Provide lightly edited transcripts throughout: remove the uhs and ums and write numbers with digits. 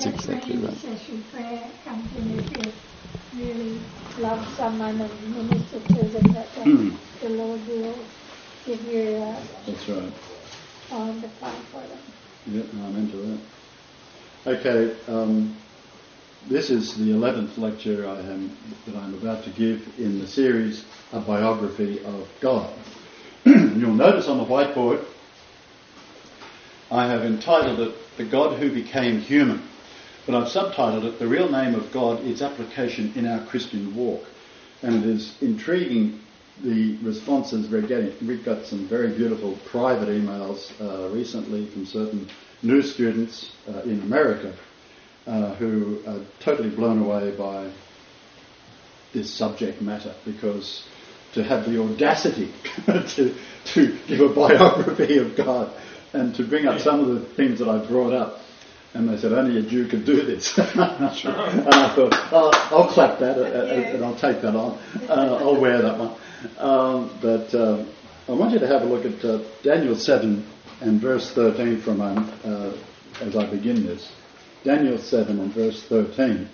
That's exactly right. Intercession prayer comes in if you really love someone and minister to them, that the Lord will give you That's right. time to pray for them. Yeah, I'm into that. Okay, this is the 11th lecture that I'm about to give in the series, A Biography of God. You'll notice on the whiteboard I have entitled it The God Who Became Human, but I've subtitled it The Real Name of God, Its Application in Our Christian Walk. And it is intriguing, the responses we're getting. We've got some very beautiful private emails recently from certain new students in America who are totally blown away by this subject matter, because to have the audacity to give a biography of God and to bring up some of the things that I brought up, and they said only a Jew could do this. And I thought, I'll clap that and I'll take that on. I'll wear that one. But I want you to have a look at Daniel 7 and verse 13 for a moment as I begin this. Daniel 7 and verse 13.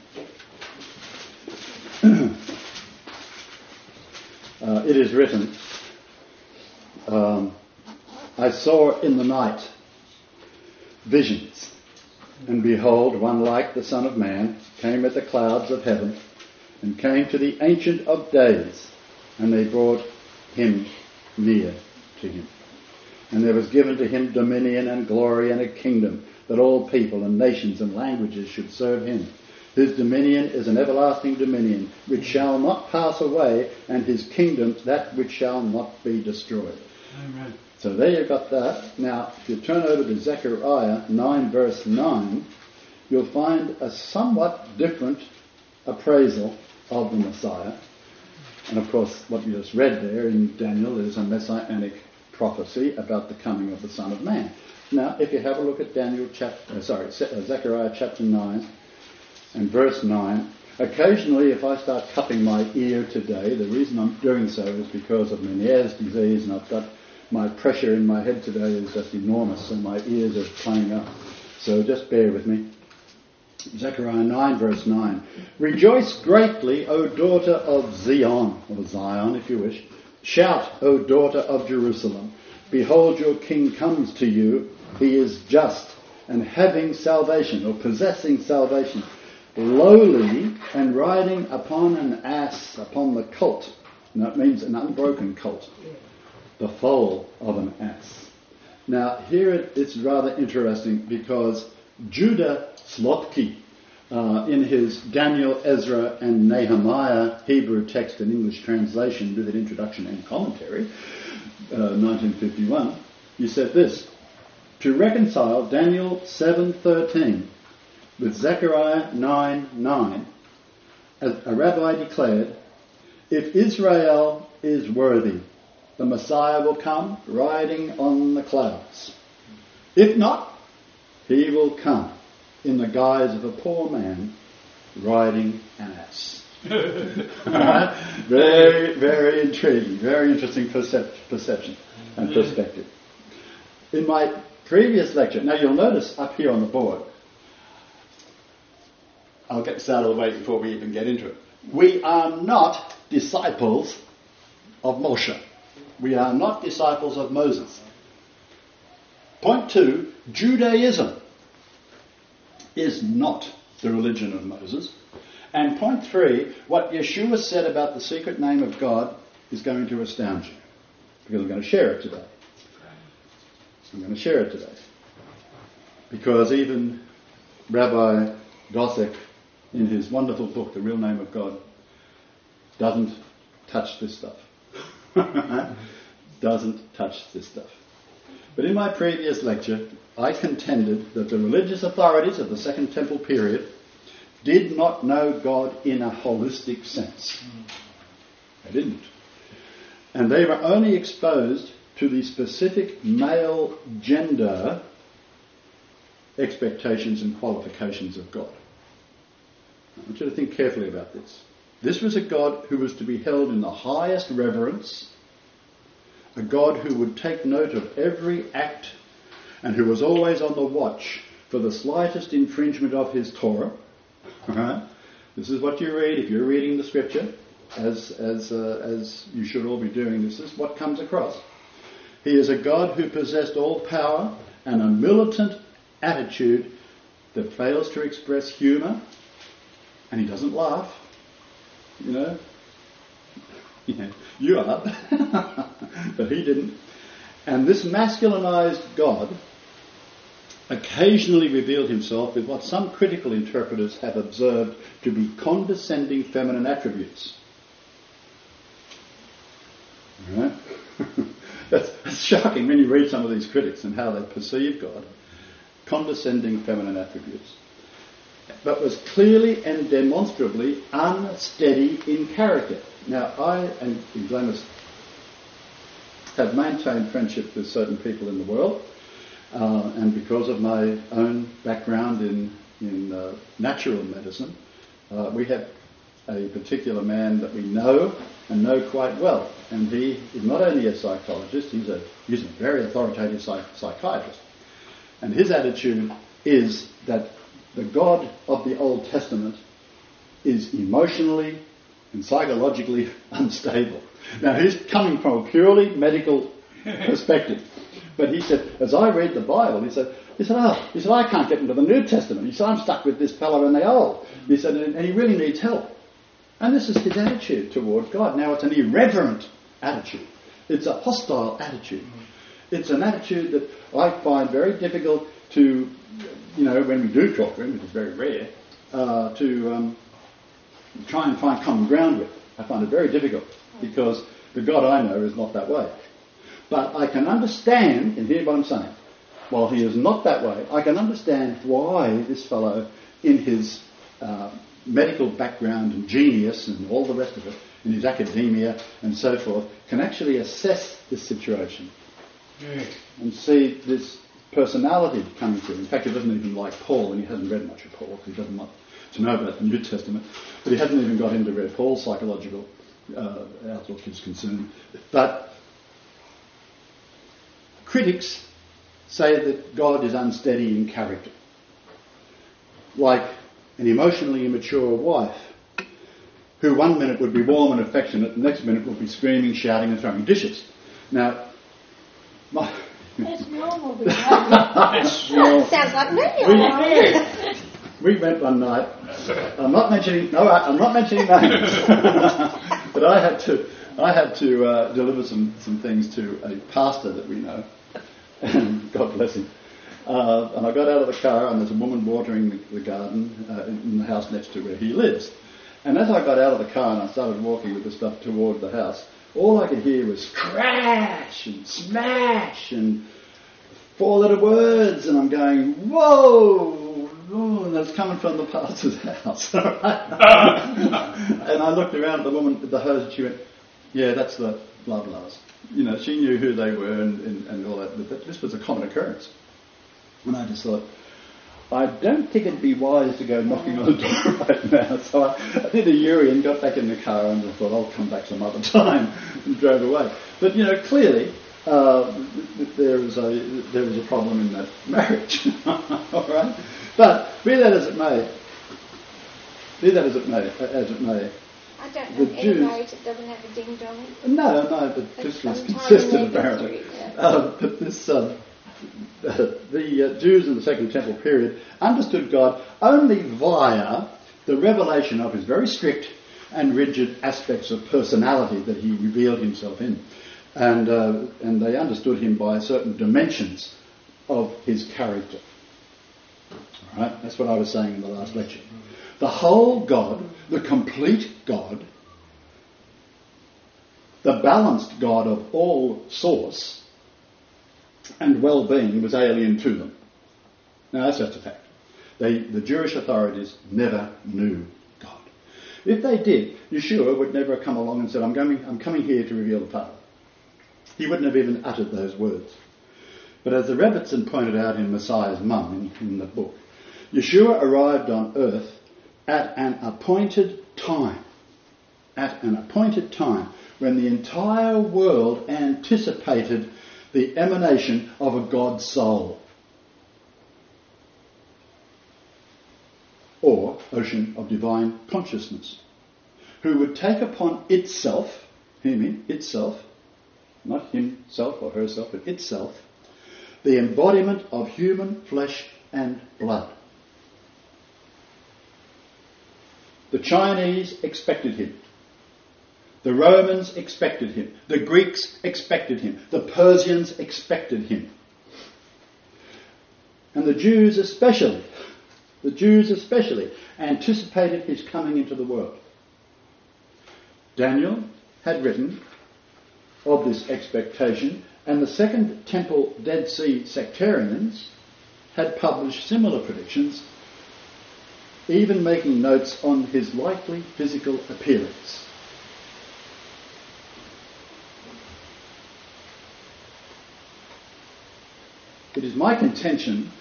It is written, I saw in the night visions, and behold, one like the Son of Man came with the clouds of heaven, and came to the Ancient of Days, and they brought him near to him. And there was given to him dominion and glory and a kingdom, that all people and nations and languages should serve him. His dominion is an everlasting dominion, which shall not pass away, and his kingdom that which shall not be destroyed. Amen. So there you've got that. Now, if you turn over to Zechariah 9 verse 9, you'll find a somewhat different appraisal of the Messiah. And of course, what you just read there in Daniel is a messianic prophecy about the coming of the Son of Man. Now, if you have a look at Zechariah chapter 9 and verse 9, occasionally if I start cupping my ear today, the reason I'm doing so is because of Meniere's disease, and I've got my pressure in my head today is just enormous, and my ears are playing up. So just bear with me. Zechariah 9 verse 9. Rejoice greatly, O daughter of Zion, or Zion if you wish. Shout, O daughter of Jerusalem. Behold, your king comes to you. He is just and having salvation, or possessing salvation, lowly and riding upon an ass, upon the colt. And that means an unbroken colt, the foal of an ass. Now here it's rather interesting, because Judah Slotky, in his Daniel, Ezra and Nehemiah Hebrew text and English translation with an introduction and commentary, 1951, he said this: to reconcile Daniel 7:13 with Zechariah 9:9, a rabbi declared, if Israel is worthy, the Messiah will come riding on the clouds. If not, he will come in the guise of a poor man riding an ass. Very, very intriguing, very interesting perception and perspective. In my previous lecture, now you'll notice up here on the board, I'll get this out of the way before we even get into it. We are not disciples of Moshe. We are not disciples of Moses. Point 2, Judaism is not the religion of Moses. And point 3, what Yeshua said about the secret name of God is going to astound you, because I'm going to share it today. Because even Rabbi Gossek, in his wonderful book, The Real Name of God, doesn't touch this stuff. Doesn't touch this stuff. But in my previous lecture, I contended that the religious authorities of the Second Temple period did not know God in a holistic sense. They didn't. And they were only exposed to the specific male gender expectations and qualifications of God. I want you to think carefully about this. This was a God who was to be held in the highest reverence, a God who would take note of every act, and who was always on the watch for the slightest infringement of his Torah. Right? This is what you read if you're reading the scripture, as you should all be doing. This is what comes across. He is a God who possessed all power and a militant attitude that fails to express humour, and he doesn't laugh. You are, but he didn't. And this masculinized God occasionally revealed himself with what some critical interpreters have observed to be condescending feminine attributes. Right? That's shocking when you read some of these critics and how they perceive God. Condescending feminine attributes. But was clearly and demonstrably unsteady in character. Now, I and Glennis have maintained friendship with certain people in the world, and because of my own background in natural medicine, we have a particular man that we know and know quite well, and he is not only a psychologist, he's a very authoritative psychiatrist, and his attitude is that the God of the Old Testament is emotionally and psychologically unstable. Now, he's coming from a purely medical perspective. But he said, as I read the Bible, he said, I can't get into the New Testament. He said, I'm stuck with this fellow in the Old. He said, and he really needs help. And this is his attitude toward God. Now, it's an irreverent attitude. It's a hostile attitude. It's an attitude that I find very difficult to, when we do talk to him, which is very rare, to try and find common ground with. I find it very difficult because the God I know is not that way. But I can understand, and hear what I'm saying, while he is not that way, I can understand why this fellow, in his medical background and genius and all the rest of it, in his academia and so forth, can actually assess this situation and see this personality coming through. In fact, he doesn't even like Paul, and he hasn't read much of Paul, because he doesn't want to know about the New Testament, but he hasn't even got into where Paul's psychological outlook is concerned. But critics say that God is unsteady in character, like an emotionally immature wife, who one minute would be warm and affectionate, the next minute would be screaming, shouting and throwing dishes. Now, that's normal behaviour. Sounds like me. We went one night. I'm not mentioning names, but I had to deliver some things to a pastor that we know, and God bless him. And I got out of the car, and there's a woman watering the garden in the house next to where he lives. And as I got out of the car and I started walking with the stuff toward the house, all I could hear was crash and smash and four-letter words, and I'm going, whoa, and that's coming from the pastor's house. And I looked around at the woman with the hose, and she went, yeah, that's the blah blahs. She knew who they were and all that, but this was a common occurrence. And I just thought, I don't think it'd be wise to go knocking on the door right now. So I did a Yuri and got back in the car and I thought, I'll come back some other time, and drove away. But, clearly there was a problem in that marriage. All right? But be that as it may, I don't know any marriage that doesn't have a ding-dong. No, but this was consistent apparently. But this... the Jews in the Second Temple period understood God only via the revelation of his very strict and rigid aspects of personality that he revealed himself in. And they understood him by certain dimensions of his character. All right? That's what I was saying in the last lecture. The whole God, the complete God, the balanced God of all source and well-being was alien to them. Now, that's just a fact. The Jewish authorities never knew God. If they did, Yeshua would never have come along and said, I'm coming here to reveal the Father. He wouldn't have even uttered those words. But as the Rebbitzin pointed out in Messiah's Mum, in the book, Yeshua arrived on earth at an appointed time. At an appointed time when the entire world anticipated the emanation of a God soul. or ocean of divine consciousness, who would take upon itself, hear me, itself, not himself or herself, but itself, the embodiment of human flesh and blood. The Chinese expected him. The Romans expected him. The Greeks expected him. The Persians expected him. And the Jews especially anticipated his coming into the world. Daniel had written of this expectation, and the Second Temple Dead Sea sectarians had published similar predictions, even making notes on his likely physical appearance. It is my contention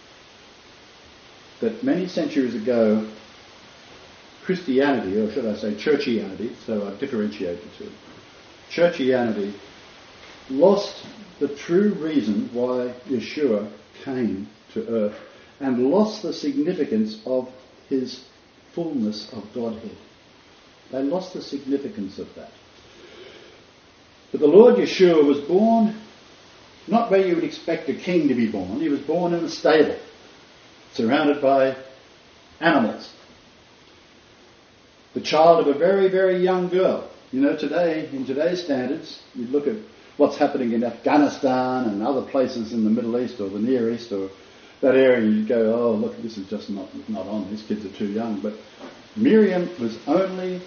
that many centuries ago, Christianity, or should I say churchianity, so I differentiate the two, churchianity lost the true reason why Yeshua came to earth and lost the significance of his fullness of Godhead. They lost the significance of that. But the Lord Yeshua was born not where you would expect a king to be born. He was born in a stable, surrounded by animals. The child of a very, very young girl. You know, today, in today's standards, you look at what's happening in Afghanistan and other places in the Middle East or the Near East or that area, you go, oh, look, this is just not on. These kids are too young. But Miriam was only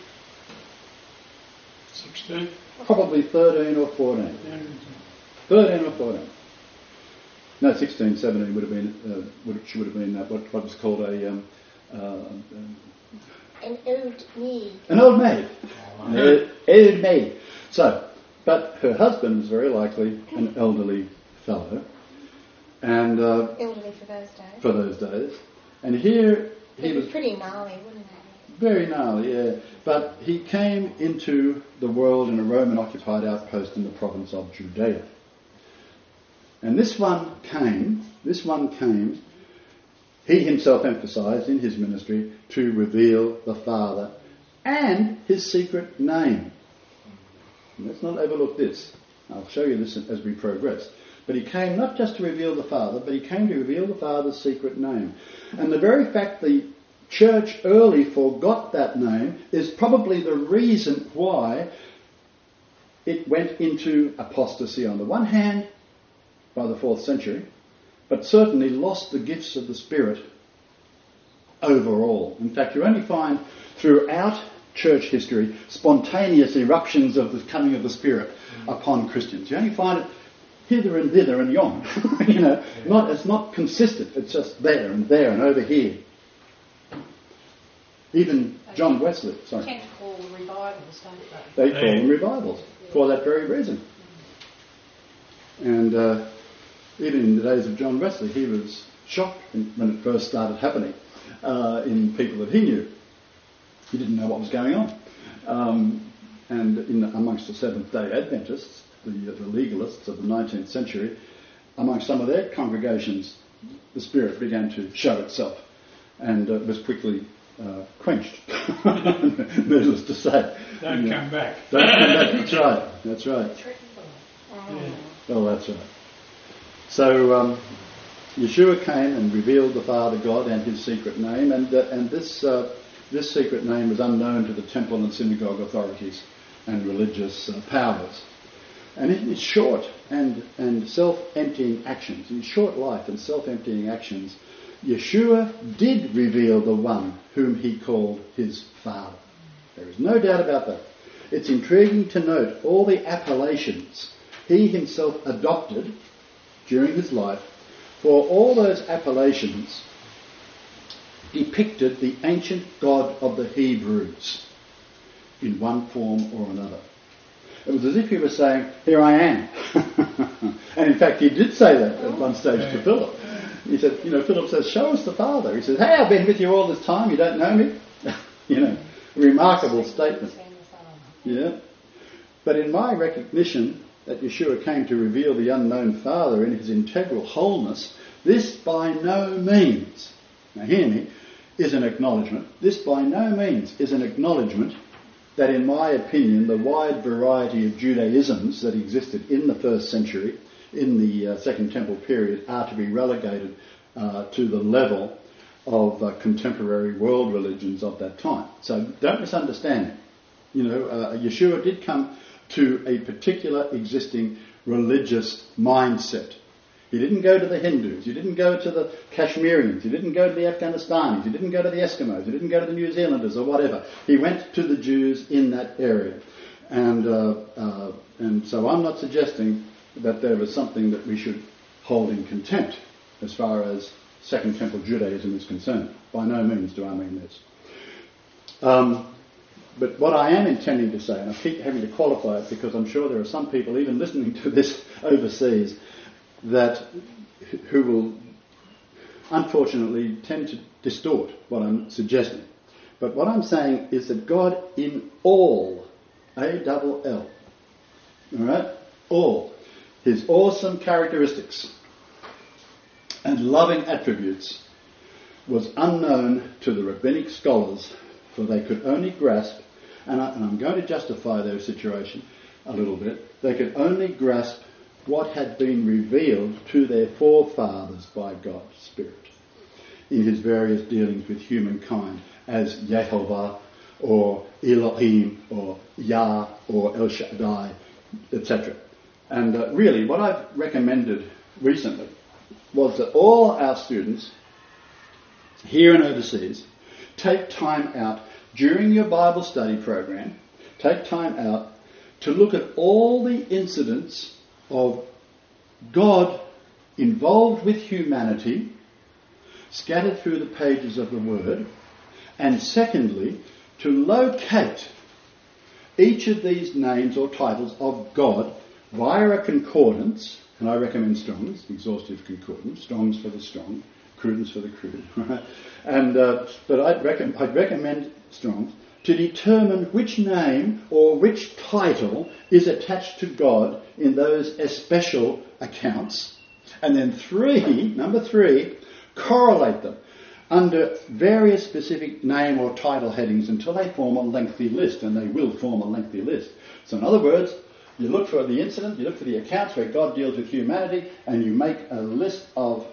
16? Probably 13 or 14. 13 or 14. No, 16, 17 would have been, she would have been what was called an old maid. An old maid. Old maid. So, but her husband was very likely an elderly fellow. And elderly for those days. For those days. And here he was pretty gnarly, wouldn't he? Very gnarly, yeah. But he came into the world in a Roman-occupied outpost in the province of Judea. And this one came, he himself emphasised in his ministry, to reveal the Father and his secret name. And let's not overlook this. I'll show you this as we progress. But he came not just to reveal the Father, but he came to reveal the Father's secret name. And the very fact the church early forgot that name is probably the reason why it went into apostasy on the one hand, by the 4th century, but certainly lost the gifts of the Spirit overall. In fact, you only find throughout church history spontaneous eruptions of the coming of the Spirit upon Christians. You only find it hither and thither and yon. It's not consistent. It's just there and over here. Even John Wesley. Sorry. They tend to call them revivals, don't they? They call them revivals for that very reason. And even in the days of John Wesley, he was shocked when it first started happening in people that he knew. He didn't know what was going on. And amongst the Seventh-day Adventists, the legalists of the 19th century, amongst some of their congregations, the Spirit began to show itself and was quickly quenched. Needless to say. Don't come back. Don't come back. That's right. Yeah. Oh, that's right. So Yeshua came and revealed the Father God and his secret name, and this secret name was unknown to the temple and synagogue authorities and religious powers. And in his short and self-emptying actions, in his short life and self-emptying actions, Yeshua did reveal the one whom he called his Father. There is no doubt about that. It's intriguing to note all the appellations he himself adopted during his life, for all those appellations depicted the ancient God of the Hebrews in one form or another. It was as if he was saying, here I am. And in fact he did say that at one stage to Philip. He said, Philip says, show us the Father. He says, hey, I've been with you all this time, you don't know me? A remarkable statement. Yeah. But in my recognition that Yeshua came to reveal the unknown Father in his integral wholeness, this by no means, now hear me, is an acknowledgement. This by no means is an acknowledgement that, in my opinion, the wide variety of Judaisms that existed in the first century, in the Second Temple period, are to be relegated to the level of contemporary world religions of that time. So don't misunderstand me. You know, Yeshua did come to a particular existing religious mindset. He didn't go to the Hindus, he didn't go to the Kashmirians, he didn't go to the Afghanistanis, he didn't go to the Eskimos, he didn't go to the New Zealanders or whatever. He went to the Jews in that area. And so I'm not suggesting that there was something that we should hold in contempt as far as Second Temple Judaism is concerned. By no means do I mean this. But what I am intending to say, and I keep having to qualify it because I'm sure there are some people even listening to this overseas who will unfortunately tend to distort what I'm suggesting. But what I'm saying is that God in all, A-double-L, all right, all his awesome characteristics and loving attributes was unknown to the rabbinic scholars, for they could only grasp, and I'm going to justify their situation a little bit, they could only grasp what had been revealed to their forefathers by God's Spirit in his various dealings with humankind as Yehovah or Elohim or Yah or El Shaddai, etc. And really what I've recommended recently was that all our students here and overseas take time out during your Bible study program, take time out to look at all the incidents of God involved with humanity, scattered through the pages of the Word, and secondly, to locate each of these names or titles of God via a concordance, and I recommend Strong's, exhaustive concordance, Strong's for the strong, Crudens for the crude, right? And but I'd recommend Strong's to determine which name or which title is attached to God in those especial accounts, and then number three, correlate them under various specific name or title headings until they form a lengthy list, and they will form a lengthy list. So in other words, you look for the incident, you look for the accounts where God deals with humanity, and you make a list of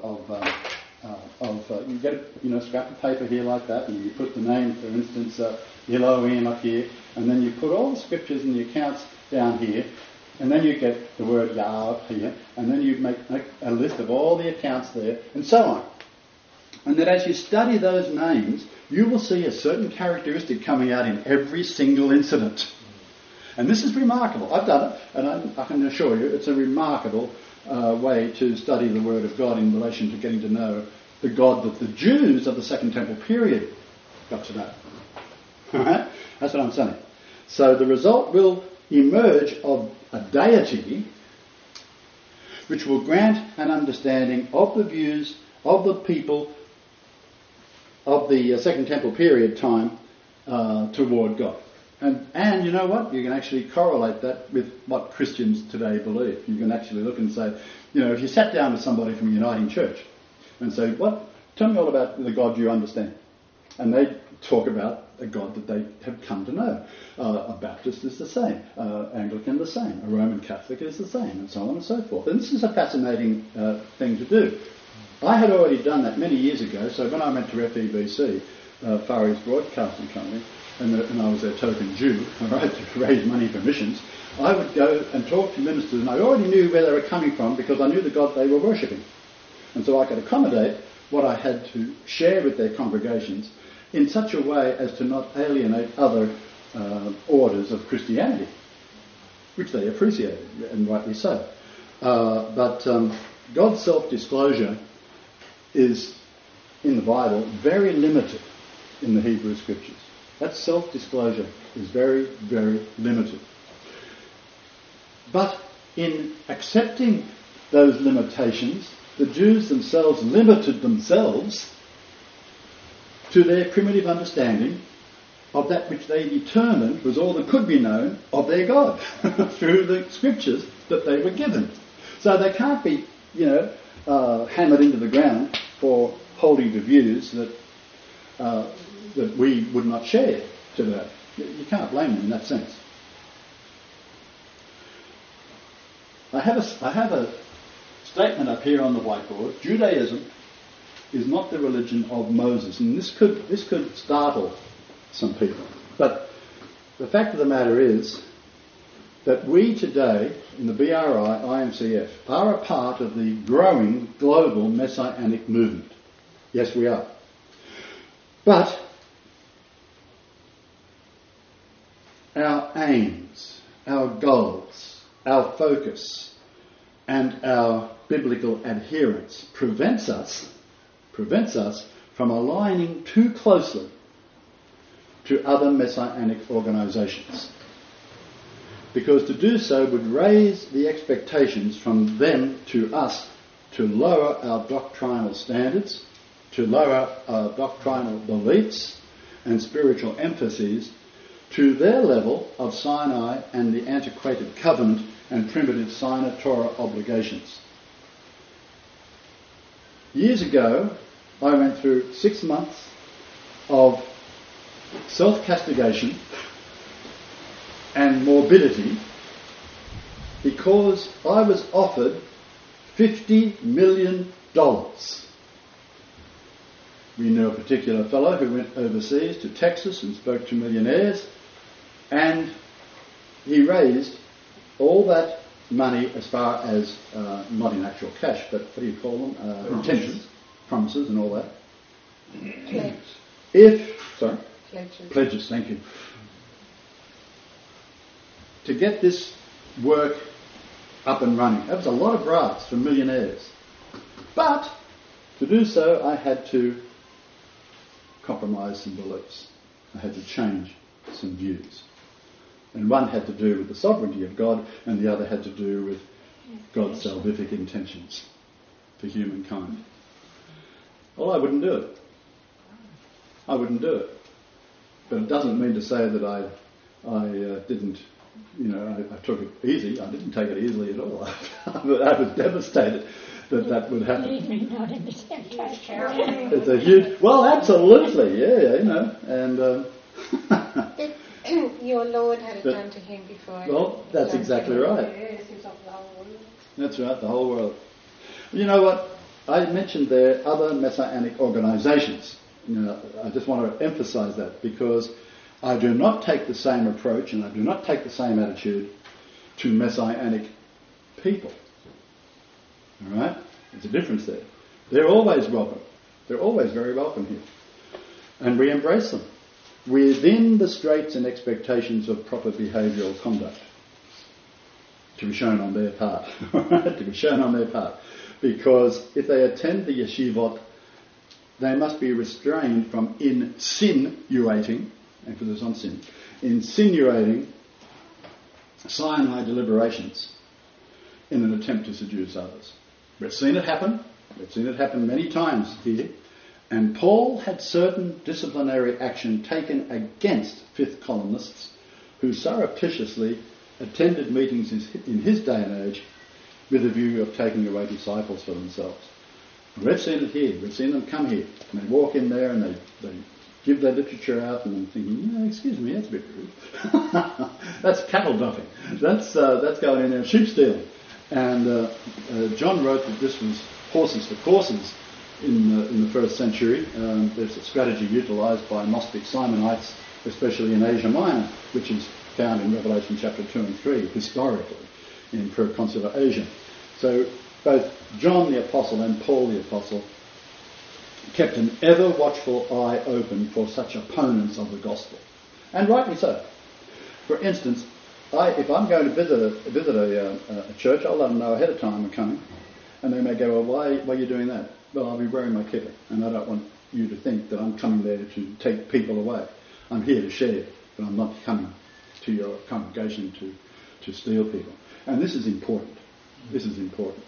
you get a scrap of paper here like that, and you put the name, for instance, Elohim up here, and then you put all the scriptures and the accounts down here, and then you get the word Yah up here, and then you make a list of all the accounts there, and so on. And that as you study those names, you will see a certain characteristic coming out in every single incident. And this is remarkable. I've done it, and I can assure you it's a remarkable way to study the Word of God in relation to getting to know the God that the Jews of the Second Temple period got to know. Alright? That's what I'm saying. So the result will emerge of a deity which will grant an understanding of the views of the people of the Second Temple period time toward God. And you know what? You can actually correlate that with what Christians today believe. You can actually look and say, if you sat down with somebody from a Uniting Church and say, tell me all about the God you understand. And they talk about a God that they have come to know. A Baptist is the same, Anglican the same, a Roman Catholic is the same, and so on and so forth. And this is a fascinating thing to do. I had already done that many years ago, so when I went to FEBC, Far East Broadcasting Company, and I was their token Jew, right, to raise money for missions, I would go and talk to ministers, and I already knew where they were coming from because I knew the God they were worshipping. And so I could accommodate what I had to share with their congregations in such a way as to not alienate other orders of Christianity, which they appreciated, and rightly so. But God's self-disclosure is, in the Bible, very limited in the Hebrew Scriptures. That self-disclosure is very, very limited. But in accepting those limitations, the Jews themselves limited themselves to their primitive understanding of that which they determined was all that could be known of their God through the Scriptures that they were given. So they can't be, hammered into the ground for holding to views that that we would not share today. You can't blame them in that sense. I have a statement up here on the whiteboard. Judaism is not the religion of Moses, and this could startle some people. But the fact of the matter is that we today in the BRI IMCF are a part of the growing global Messianic movement. Yes, we are. But our aims, our goals, our focus, and our biblical adherence prevents us from aligning too closely to other Messianic organisations. Because to do so would raise the expectations from them to us to lower our doctrinal standards, to lower our doctrinal beliefs and spiritual emphases to their level of Sinai and the antiquated covenant and primitive Sinai Torah obligations. Years ago, I went through 6 months of self-castigation and morbidity because I was offered $50 million. We knew a particular fellow who went overseas to Texas and spoke to millionaires, and he raised all that money as far as, not in actual cash, but what do you call them? Intentions, promises and all that. Pledges, thank you. To get this work up and running. That was a lot of brass for millionaires. But to do so, I had to compromise some beliefs. I had to change some views. And one had to do with the sovereignty of God, and the other had to do with God's salvific intentions for humankind. Well, I wouldn't do it. I wouldn't do it. But it doesn't mean to say that I didn't, I took it easy. I didn't take it easily at all. I was devastated that would happen. It's a huge, well, absolutely, yeah, and your Lord had it done to him before. Well, that's exactly right. Yes, he's of the whole world. That's right, the whole world. You know what? I mentioned there other Messianic organisations. I just want to emphasise that because I do not take the same approach and I do not take the same attitude to Messianic people. All right? There's a difference there. They're always welcome. They're always very welcome here. And we embrace them within the straits and expectations of proper behavioural conduct to be shown on their part. To be shown on their part. Because if they attend the yeshivot, they must be restrained from insinuating, emphasis on sin, insinuating Sinai deliberations in an attempt to seduce others. We've seen it happen. We've seen it happen many times here. And Paul had certain disciplinary action taken against fifth columnists who surreptitiously attended meetings in his day and age with a view of taking away disciples for themselves. And we've seen it here. We've seen them come here and they walk in there and they give their literature out and I'm thinking, excuse me, that's a bit rude. That's cattle duffing. That's going in there sheep stealing. And John wrote that this was horses for courses in the first century. There's a strategy utilised by Gnostic Simonites, especially in Asia Minor, which is found in Revelation chapter 2 and 3, historically, in proconsular Asia. So both John the Apostle and Paul the Apostle kept an ever watchful eye open for such opponents of the gospel. And rightly so. For instance, if I'm going to visit a church, I'll let them know ahead of time I'm coming. And they may go, well, why are you doing that? Well, I'll be wearing my kippah, and I don't want you to think that I'm coming there to take people away. I'm here to share, but I'm not coming to your congregation to steal people. And this is important. This is important.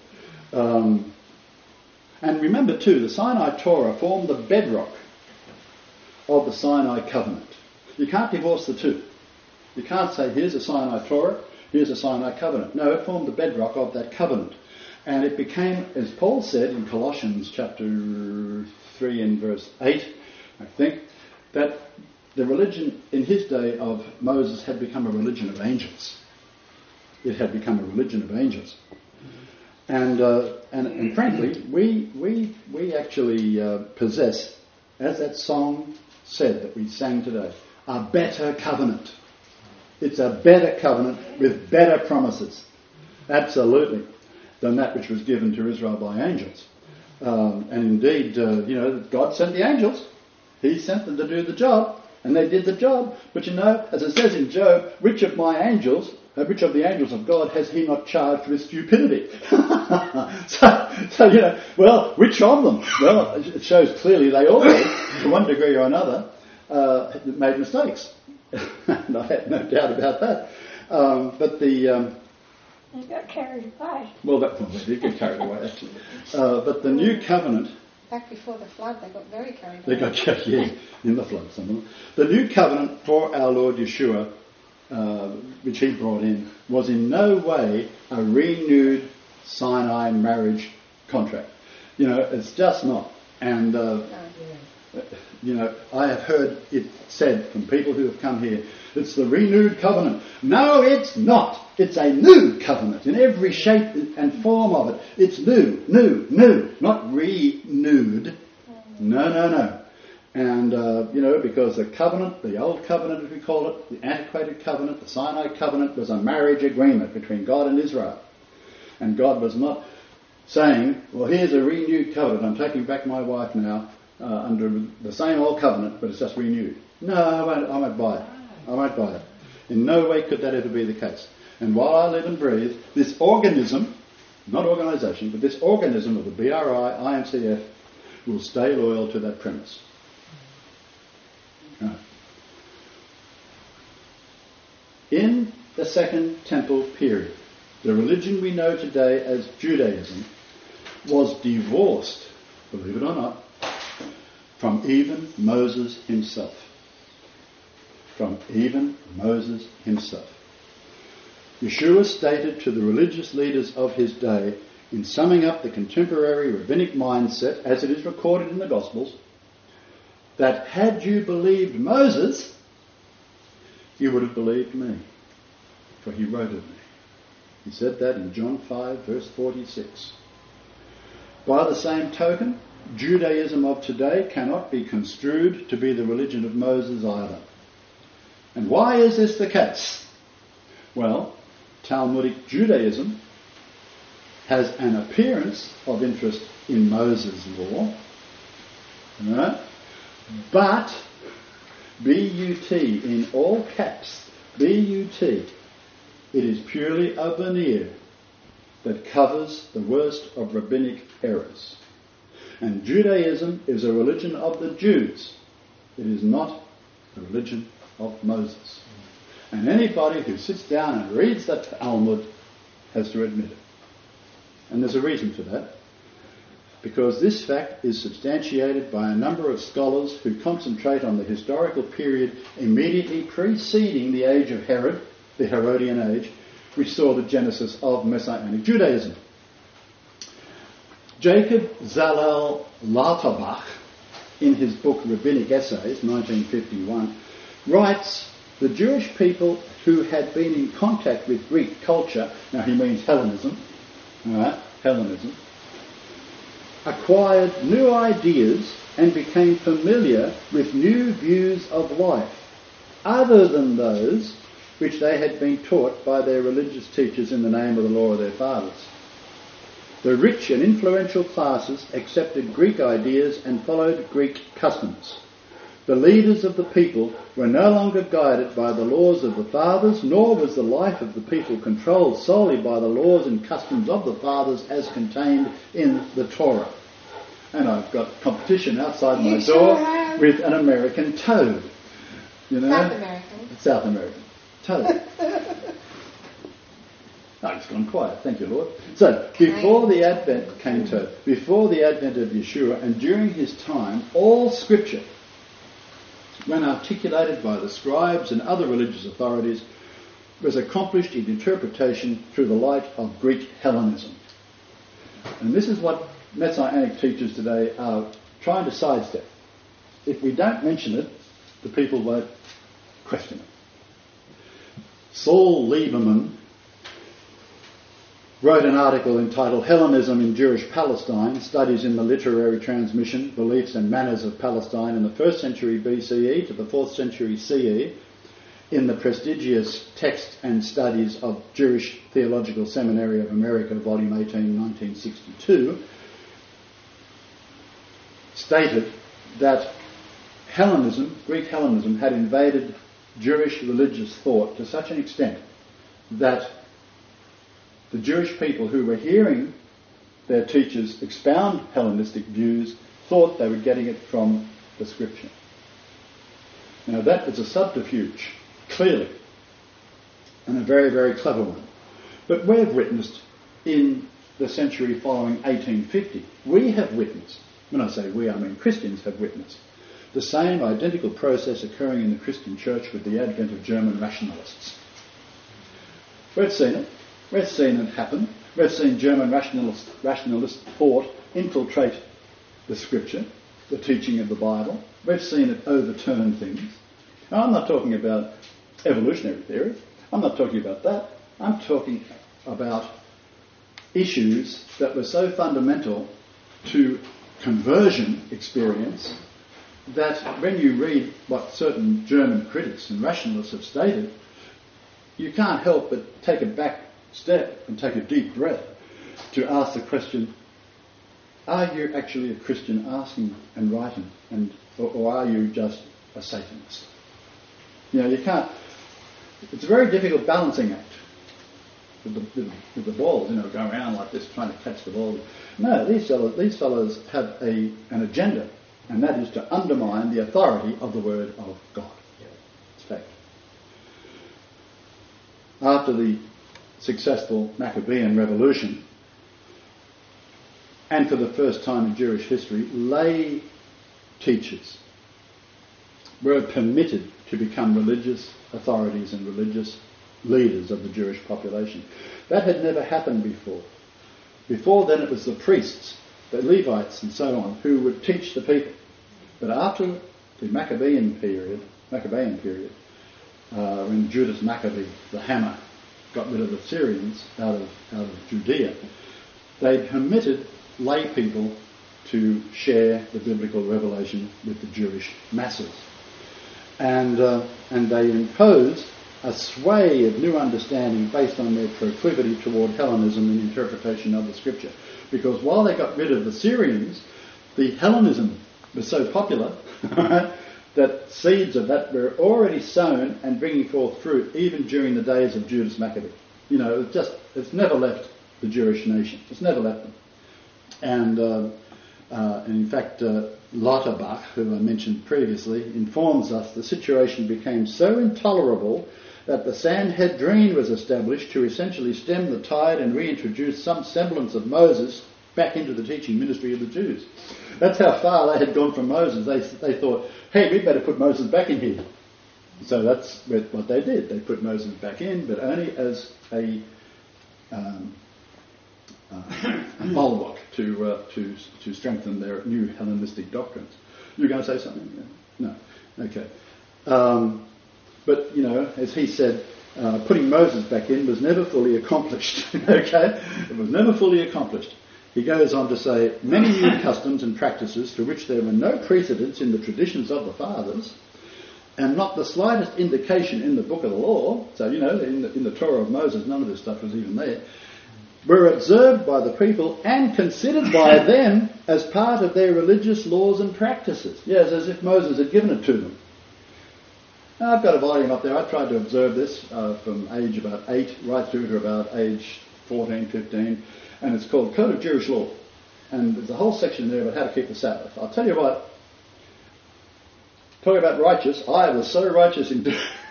And remember too, the Sinai Torah formed the bedrock of the Sinai covenant. You can't divorce the two. You can't say, here's a Sinai Torah, here's a Sinai covenant. No, it formed the bedrock of that covenant. And it became, as Paul said in Colossians chapter 3 and verse 8, I think that the religion in his day of Moses had become a religion of angels. It had become a religion of angels. And frankly, we actually possess, as that song said that we sang today, a better covenant. It's a better covenant with better promises, absolutely, than that which was given to Israel by angels. And indeed, God sent the angels. He sent them to do the job, and they did the job. But as it says in Job, which of the angels of God has he not charged with stupidity? So, which of them? Well, it shows clearly they all, to one degree or another, made mistakes. And I had no doubt about that. They got carried away. They did get carried away, actually. But the new covenant... Back before the flood, they got very carried away. They got carried, in the flood, some of them. The new covenant for our Lord Yeshua, which he brought in, was in no way a renewed Sinai marriage contract. It's just not. And, I have heard it said from people who have come here, it's the renewed covenant. No, it's not. It's a new covenant in every shape and form of it. It's new, not renewed. No. And, because the covenant, the old covenant as we call it, the antiquated covenant, the Sinai covenant, was a marriage agreement between God and Israel. And God was not saying, well, here's a renewed covenant. I'm taking back my wife now under the same old covenant, but it's just renewed. No, I won't buy it. I won't buy it. In no way could that ever be the case. And while I live and breathe, this organism, not organisation, but this organism of the BRI, IMCF, will stay loyal to that premise. In the Second Temple period, the religion we know today as Judaism was divorced, believe it or not, from even Moses himself. From even Moses himself. Yeshua stated to the religious leaders of his day, in summing up the contemporary rabbinic mindset, as it is recorded in the Gospels, that had you believed Moses, you would have believed me, for he wrote of me. He said that in John 5, verse 46. By the same token, Judaism of today cannot be construed to be the religion of Moses either. And why is this the case? Well, Talmudic Judaism has an appearance of interest in Moses' law, right? But, B-U-T, in all caps, B-U-T, it is purely a veneer that covers the worst of rabbinic errors. And Judaism is a religion of the Jews. It is not the religion of Moses. And anybody who sits down and reads the Talmud has to admit it. And there's a reason for that. Because this fact is substantiated by a number of scholars who concentrate on the historical period immediately preceding the age of Herod, the Herodian age, which saw the genesis of Messianic Judaism. Jacob Zalel Lauterbach, in his book Rabbinic Essays, 1951, writes, the Jewish people who had been in contact with Greek culture, now he means Hellenism, Hellenism, acquired new ideas and became familiar with new views of life, other than those which they had been taught by their religious teachers in the name of the law of their fathers. The rich and influential classes accepted Greek ideas and followed Greek customs. The leaders of the people were no longer guided by the laws of the fathers, nor was the life of the people controlled solely by the laws and customs of the fathers as contained in the Torah. And I've got competition outside my door with an American toad. South American. Toad. It's gone quiet, thank you, Lord. So, before the advent of Yeshua and during his time, all scripture, when articulated by the scribes and other religious authorities, was accomplished in interpretation through the light of Greek Hellenism. And this is what Messianic teachers today are trying to sidestep. if we don't mention it, the people won't question it. Saul Lieberman wrote an article entitled Hellenism in Jewish Palestine, Studies in the Literary Transmission, Beliefs and Manners of Palestine in the 1st century BCE to the 4th century CE, in the prestigious Text and Studies of Jewish Theological Seminary of America, Volume 18, 1962, stated that Hellenism, Greek Hellenism, had invaded Jewish religious thought to such an extent that the Jewish people who were hearing their teachers expound Hellenistic views thought they were getting it from the Scripture. Now that is a subterfuge, clearly, and a very, very clever one. But we've witnessed in the century following 1850, we have witnessed, when I say we, I mean Christians have witnessed, the same identical process occurring in the Christian church with the advent of German rationalists. We've seen it. We've seen it happen. We've seen German rationalist thought infiltrate the Scripture, the teaching of the Bible. We've seen it overturn things. Now, I'm not talking about evolutionary theory. I'm not talking about that. I'm talking about issues that were so fundamental to conversion experience that when you read what certain German critics and rationalists have stated, you can't help but take a back step and take a deep breath to ask the question, are you actually a Christian asking and writing, or are you just a Satanist? You know, you can't, it's a very difficult balancing act with the balls, you know, going around like this trying to catch the ball. No, these fellows have an agenda, and that is to undermine the authority of the Word of God. It's fact. After the successful Maccabean Revolution, and for the first time in Jewish history, lay teachers were permitted to become religious authorities and religious leaders of the Jewish population. That had never happened before. Before then it was the priests, the Levites and so on, who would teach the people. But after the Maccabean period, when Judas Maccabee, the hammer, got rid of the Syrians out of Judea, they permitted lay people to share the biblical revelation with the Jewish masses. And they imposed a sway of new understanding based on their proclivity toward Hellenism and interpretation of the Scripture. Because while they got rid of the Syrians, the Hellenism was so popular that seeds of that were already sown and bringing forth fruit even during the days of Judas Maccabee. You know, it's never left the Jewish nation. It's never left them. And in fact, Lauterbach, who I mentioned previously, informs us the situation became so intolerable that the Sanhedrin was established to essentially stem the tide and reintroduce some semblance of Moses back into the teaching ministry of the Jews. That's how far they had gone from Moses. They thought, hey, we'd better put Moses back in here. So that's what they did. They put Moses back in, but only as a bulwark to strengthen their new Hellenistic doctrines. You were going to say something? No. Okay. But, you know, as he said, putting Moses back in was never fully accomplished. Okay? It was never fully accomplished. He goes on to say, many new customs and practices to which there were no precedents in the traditions of the fathers, and not the slightest indication in the book of the law, so, you know, in the Torah of Moses, none of this stuff was even there, were observed by the people and considered by them as part of their religious laws and practices. Yes, as if Moses had given it to them. Now, I've got a volume up there. I tried to observe this from age about 8 right through to about age 14, 15, and it's called Code of Jewish Law. And there's a whole section there about how to keep the Sabbath. I'll tell you what, talking about righteous, I was so righteous in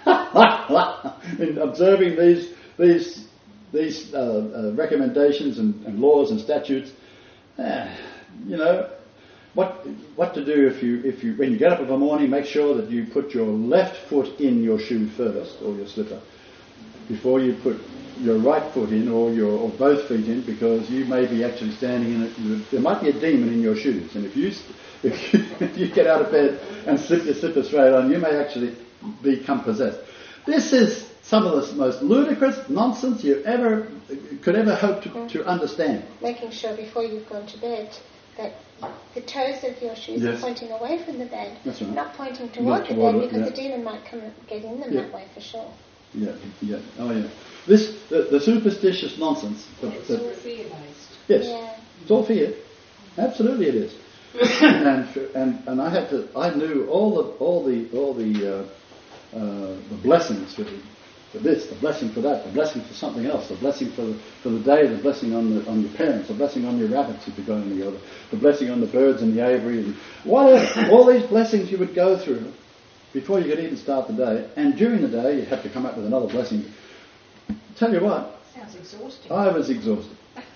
observing these recommendations and laws and statutes. You know, what to do if you when you get up in the morning, make sure that you put your left foot in your shoe first, or your slipper, before you put your right foot in or both feet in, because you may be actually standing in it. There might be a demon in your shoes, and if you get out of bed and slip your slipper straight on, you may actually become possessed. This is some of the most ludicrous nonsense you could ever hope to understand. Making sure before you've gone to bed that the toes of your shoes are pointing away from the bed, not pointing toward the bed, because the demon might come and get in them that way for sure. Yeah. Oh, yeah. The superstitious nonsense. It's all fear-based. Yes, Yeah. it's all fear. Absolutely, it is. and I knew all the blessings for this, the blessing for that, the blessing for something else, the blessing for the day, the blessing on your parents, the blessing on your rabbits if you got any other, the blessing on the birds and the aviary, and whatever. All these blessings you would go through before you could even start the day, and during the day you have to come up with another blessing. Tell you what, Sounds exhausting. I was exhausted.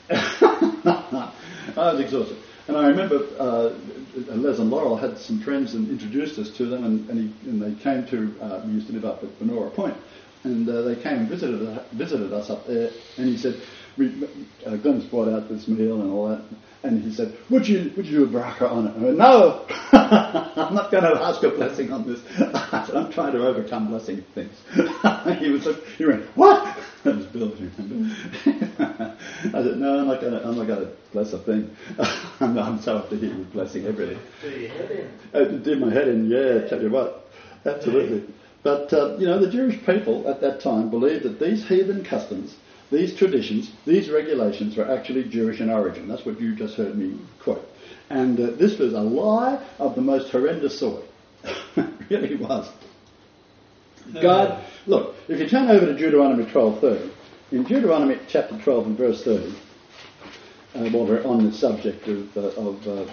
And I remember Les and Laurel had some friends and introduced us to them, and they came to, we used to live up at Benora Point, and they came and visited us up there, and he said, Glenn's brought out this meal and all that, and he said, would you do a baraka on it? And I went, no, I'm not going to ask a blessing on this. I said, I'm trying to overcome blessing things. He went, what? That was Bill, if you remember. I said, no, I'm not going to bless a thing. I'm so up to here with blessing everything. Do your head in. It did my head in, yeah, tell you what. Absolutely. But, the Jewish people at that time believed that these heathen customs, these traditions, these regulations were actually Jewish in origin. That's what you just heard me quote. And this was a lie of the most horrendous sort. It really was. God, look, if you turn over to Deuteronomy 12:30, in Deuteronomy chapter 12 and verse 30, while we're on the subject of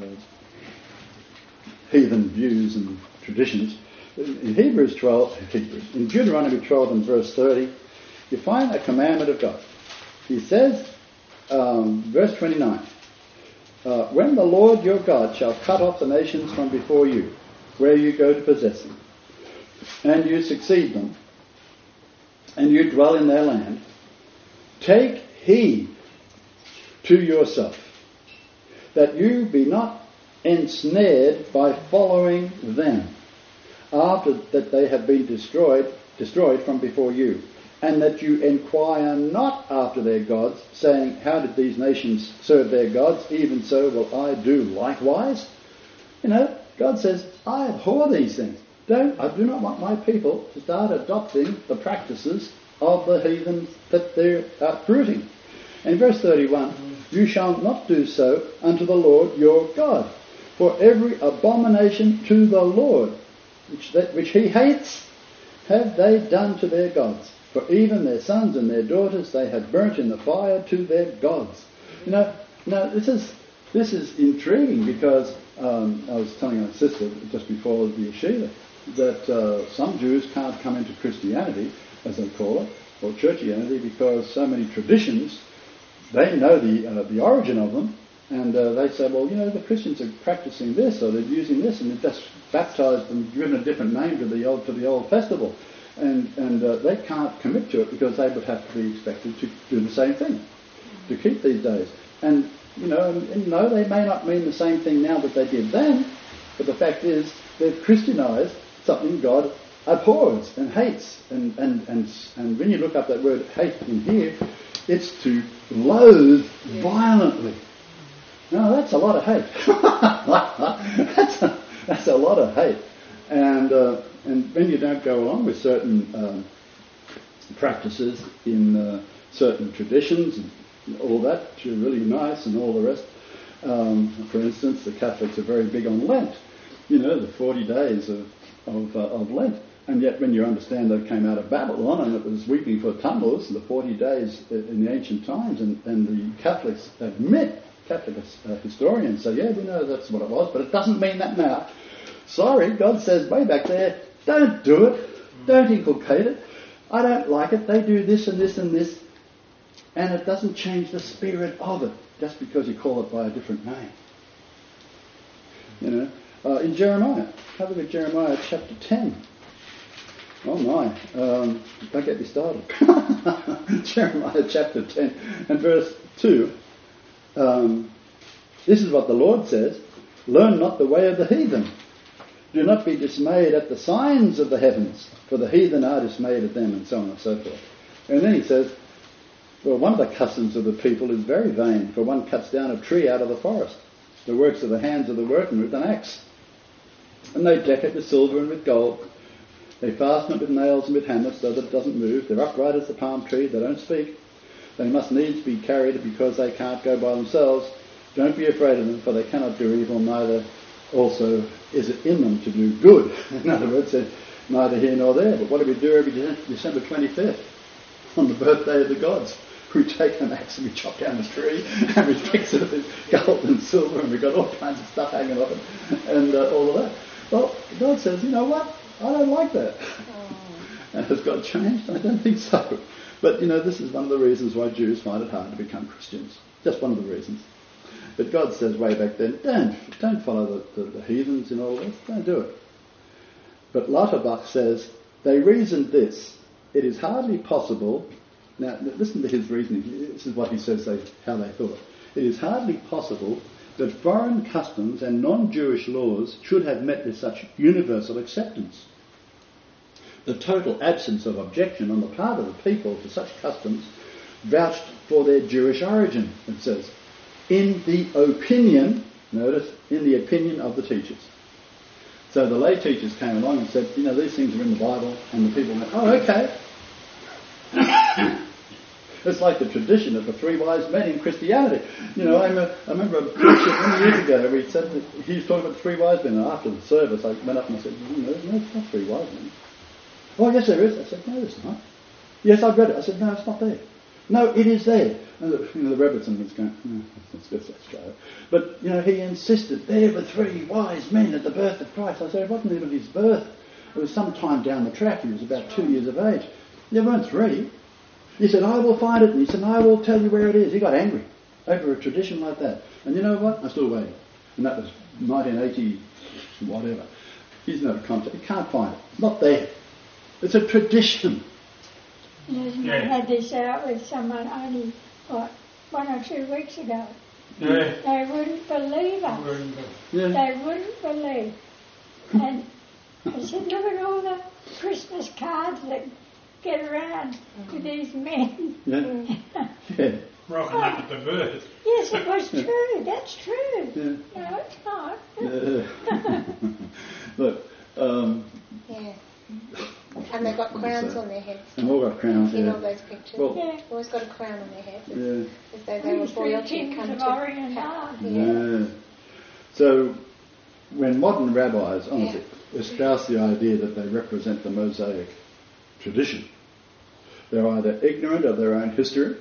heathen views and traditions, in in Deuteronomy 12 and verse 30, you find a commandment of God. He says, verse 29, when the Lord your God shall cut off the nations from before you, where you go to possess them, and you succeed them, and you dwell in their land, take heed to yourself, that you be not ensnared by following them, after that they have been destroyed from before you, and that you inquire not after their gods, saying, how did these nations serve their gods? Even so will I do likewise. God says, I abhor these things. I do not want my people to start adopting the practices of the heathens that they're uprooting. In verse 31, you shall not do so unto the Lord your God, for every abomination to the Lord, which he hates, have they done to their gods. For even their sons and their daughters they have burnt in the fire to their gods. Now this is intriguing, because I was telling my sister just before the yeshiva that some Jews can't come into Christianity, as they call it, or churchianity, because so many traditions, they know the origin of them, and they say, well, the Christians are practicing this, or they're using this, and they've just baptized them, given a different name to the old festival, and they can't commit to it because they would have to be expected to do the same thing, to keep these days. And no, they may not mean the same thing now that they did then, but the fact is they've Christianized something God abhors and hates. And when you look up that word hate in here, it's to loathe violently. Now that's a lot of hate. that's a lot of hate. And when you don't go along with certain practices in certain traditions and all that, which are really nice and all the rest. For instance, the Catholics are very big on Lent. The 40 days of Lent. And yet when you understand they came out of Babylon and it was weeping for Tammuz, the 40 days in the ancient times, and the Catholics admit, Catholic historians say, yeah, we know that's what it was, but it doesn't mean that now. Sorry, God says way back there, don't do it, don't inculcate it, I don't like it, they do this and this and this, and it doesn't change the spirit of it, just because you call it by a different name. In Jeremiah, have a look at Jeremiah chapter 10. Oh my, don't get me started. Jeremiah chapter 10 and verse 2. This is what the Lord says, learn not the way of the heathen. Do not be dismayed at the signs of the heavens, for the heathen are dismayed at them, and so on and so forth. And then he says, well, one of the customs of the people is very vain, for one cuts down a tree out of the forest, the works of the hands of the workman with an axe. And they deck it with silver and with gold. They fasten it with nails and with hammers so that it doesn't move. They're upright as the palm tree. They don't speak. They must needs be carried because they can't go by themselves. Don't be afraid of them, for they cannot do evil, neither also is it in them to do good. In other words, they're neither here nor there. But what do we do every December 25th? On the birthday of the gods. We take an axe and we chop down the tree and we fix it with gold and silver and we've got all kinds of stuff hanging off it and all of that. Well, God says, you know what? I don't like that. And has God changed? I don't think so. But, this is one of the reasons why Jews find it hard to become Christians. Just one of the reasons. But God says way back then, don't follow the heathens in all this. Don't do it. But Lauterbach says, they reasoned this. It is hardly possible. Now, listen to his reasoning. This is what he says how they thought. It is hardly possible that foreign customs and non-Jewish laws should have met with such universal acceptance. The total absence of objection on the part of the people to such customs vouched for their Jewish origin, it says, in the opinion, notice, in the opinion of the teachers. So the lay teachers came along and said, these things are in the Bible, and the people went, oh, okay. It's like the tradition of the three wise men in Christianity. I remember a preacher many years ago where he said that he was talking about the three wise men, and after the service I went up and I said, no, it's not three wise men. Oh, yes, there is. I said, no, it's not. Yes, I've read it. I said, no, it's not there. No, it is there. And the Rebbitzin was going, let's go. But, he insisted, there were three wise men at the birth of Christ. I said, it wasn't even his birth. It was some time down the track. He was about 2 years of age. There weren't three. He said, I will find it. And he said, I will tell you where it is. He got angry over a tradition like that. And you know what? I'm still waiting. And that was 1980, whatever. He's no contact. He can't find it. It's not there. It's a tradition. I had this out with someone only, 1 or 2 weeks ago. Yeah. They wouldn't believe us. Yeah. They wouldn't believe. And I said, look at all the Christmas cards that get around to these men. Yeah. Yeah. Rocking up at the birth. Yes, it was true. That's true. Yeah. No, it's not. Yeah. Look. Yeah. And they've got crowns on their heads. And all got crowns, in all those pictures. Well, They've always got a crown on their head. Yeah. As though they were royalty come to Yeah. So, when modern rabbis, honestly, espouse the idea that they represent the Mosaic tradition, they're either ignorant of their own history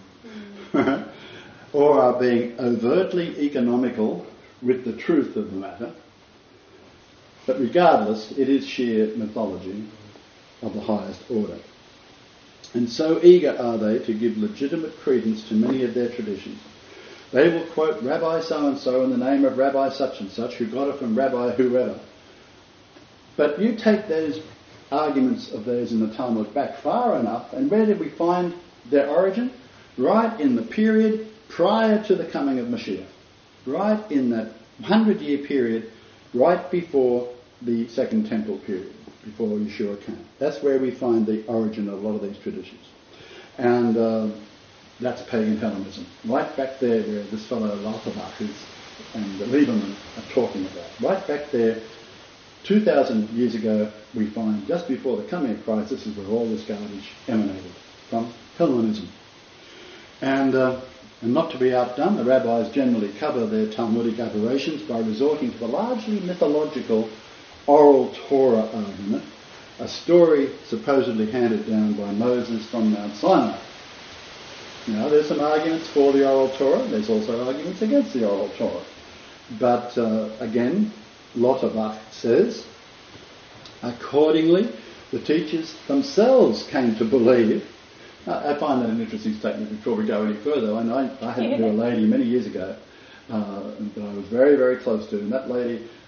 or are being overtly economical with the truth of the matter. But regardless, it is sheer mythology of the highest order. And so eager are they to give legitimate credence to many of their traditions. They will quote Rabbi so-and-so in the name of Rabbi such-and-such, who got it from Rabbi whoever. But you take those arguments of theirs in the Talmud back far enough, and where did we find their origin? Right in the period prior to the coming of Mashiach. Right in that 100-year period, right before the Second Temple period, before Yeshua came. That's where we find the origin of a lot of these traditions. And that's pagan Hellenism. Right back there where this fellow Lauterbach and Lieberman are talking about. Right back there, 2,000 years ago, we find just before the coming of Christ, this is where all this garbage emanated from Hellenism. And not to be outdone, the rabbis generally cover their Talmudic aberrations by resorting to the largely mythological oral Torah argument, a story supposedly handed down by Moses from Mount Sinai. Now, there's some arguments for the oral Torah, there's also arguments against the oral Torah. But again, Lauterbach says, accordingly, the teachers themselves came to believe. I find that an interesting statement before we go any further. I had to do a lady many years ago that I was very, very close to, and that lady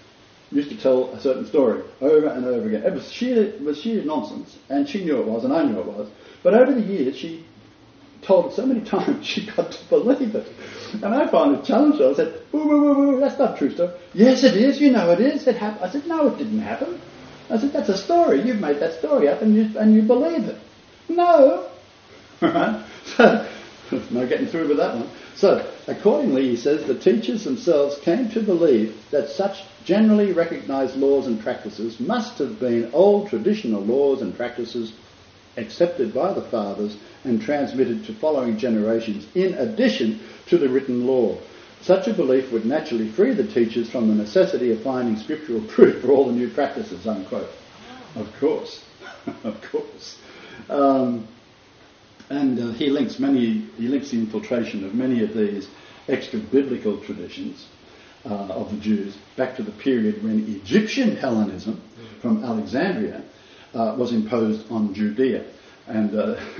used to tell a certain story over and over again. It was sheer nonsense, and she knew it was, and I knew it was. But over the years, she told it so many times, she got to believe it. And I finally challenged her. I said, woo, that's not true stuff. Yes, it is. You know it is. It happened. I said, no, it didn't happen. I said, that's a story. You've made that story up, and you believe it. No. Right? So, no getting through with that one. So, accordingly, he says, the teachers themselves came to believe that such generally recognised laws and practices must have been old traditional laws and practices accepted by the fathers and transmitted to following generations in addition to the written law. Such a belief would naturally free the teachers from the necessity of finding scriptural proof for all the new practices, unquote. Of course. Of course. And he links the infiltration of many of these extra-biblical traditions of the Jews back to the period when Egyptian Hellenism from Alexandria was imposed on Judea. And,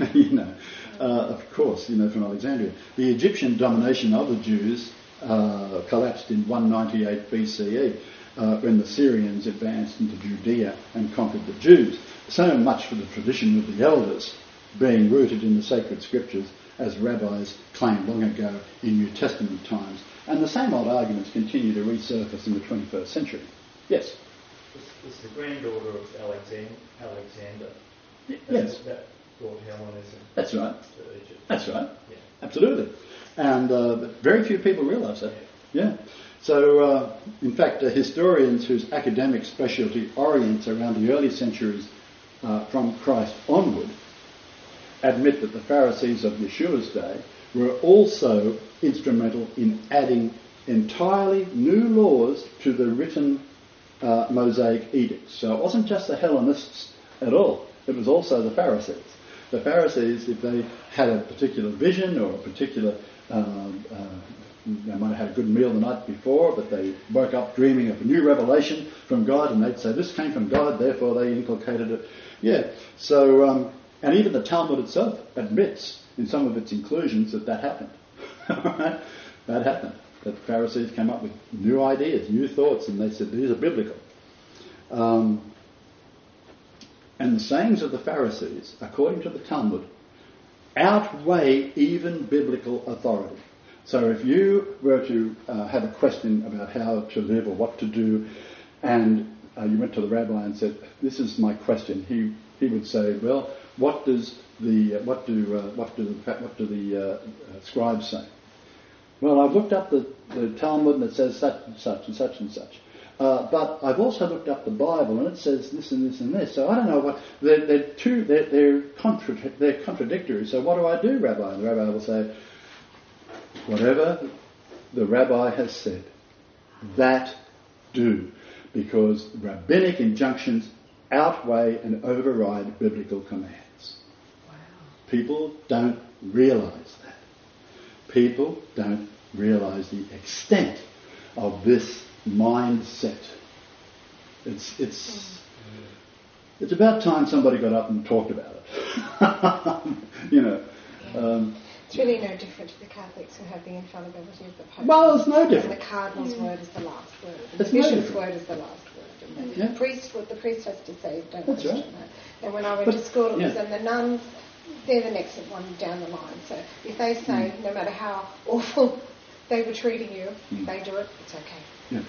of course, from Alexandria. The Egyptian domination of the Jews collapsed in 198 BCE when the Syrians advanced into Judea and conquered the Jews. So much for the tradition of the elders being rooted in the sacred scriptures, as rabbis claimed long ago in New Testament times. And the same old arguments continue to resurface in the 21st century. Yes? It's the granddaughter of Alexander. Yes. That brought Hellenism. That's right. To Egypt. That's right. Yeah. Absolutely. And very few people realise that. Yeah. So, in fact, historians whose academic specialty orients around the early centuries from Christ onward admit that the Pharisees of Yeshua's day were also instrumental in adding entirely new laws to the written Mosaic edicts. So it wasn't just the Hellenists at all. It was also the Pharisees. The Pharisees, if they had a particular vision or a particular... they might have had a good meal the night before, but they woke up dreaming of a new revelation from God, and they'd say, this came from God, therefore they inculcated it. Yeah, so... and even the Talmud itself admits in some of its inclusions that happened. That happened. That the Pharisees came up with new ideas, new thoughts, and they said these are biblical. And the sayings of the Pharisees, according to the Talmud, outweigh even biblical authority. So if you were to have a question about how to live or what to do, and you went to the rabbi and said, this is my question, he would say, well, what do the scribes say? Well, I've looked up the Talmud and it says such and such and such and such. But I've also looked up the Bible and it says this and this and this. So I don't know what they're contradictory. So what do, Rabbi? And the rabbi will say, whatever the rabbi has said, that do, because rabbinic injunctions outweigh and override biblical commands. Wow. People don't realise that. People don't realise the extent of this mindset. It's about time somebody got up and talked about it. It's really no different to the Catholics who have the infallibility of the Pope. Well, it's no different. And the Cardinal's word is the last word. And it's the Bishop's word is the last word. And the priest, what the priest has to say, don't That's question right. that. And when I went to school, it was and the nuns, they're the next one down the line. So if they say, no matter how awful they were treating you, if they do it, it's okay.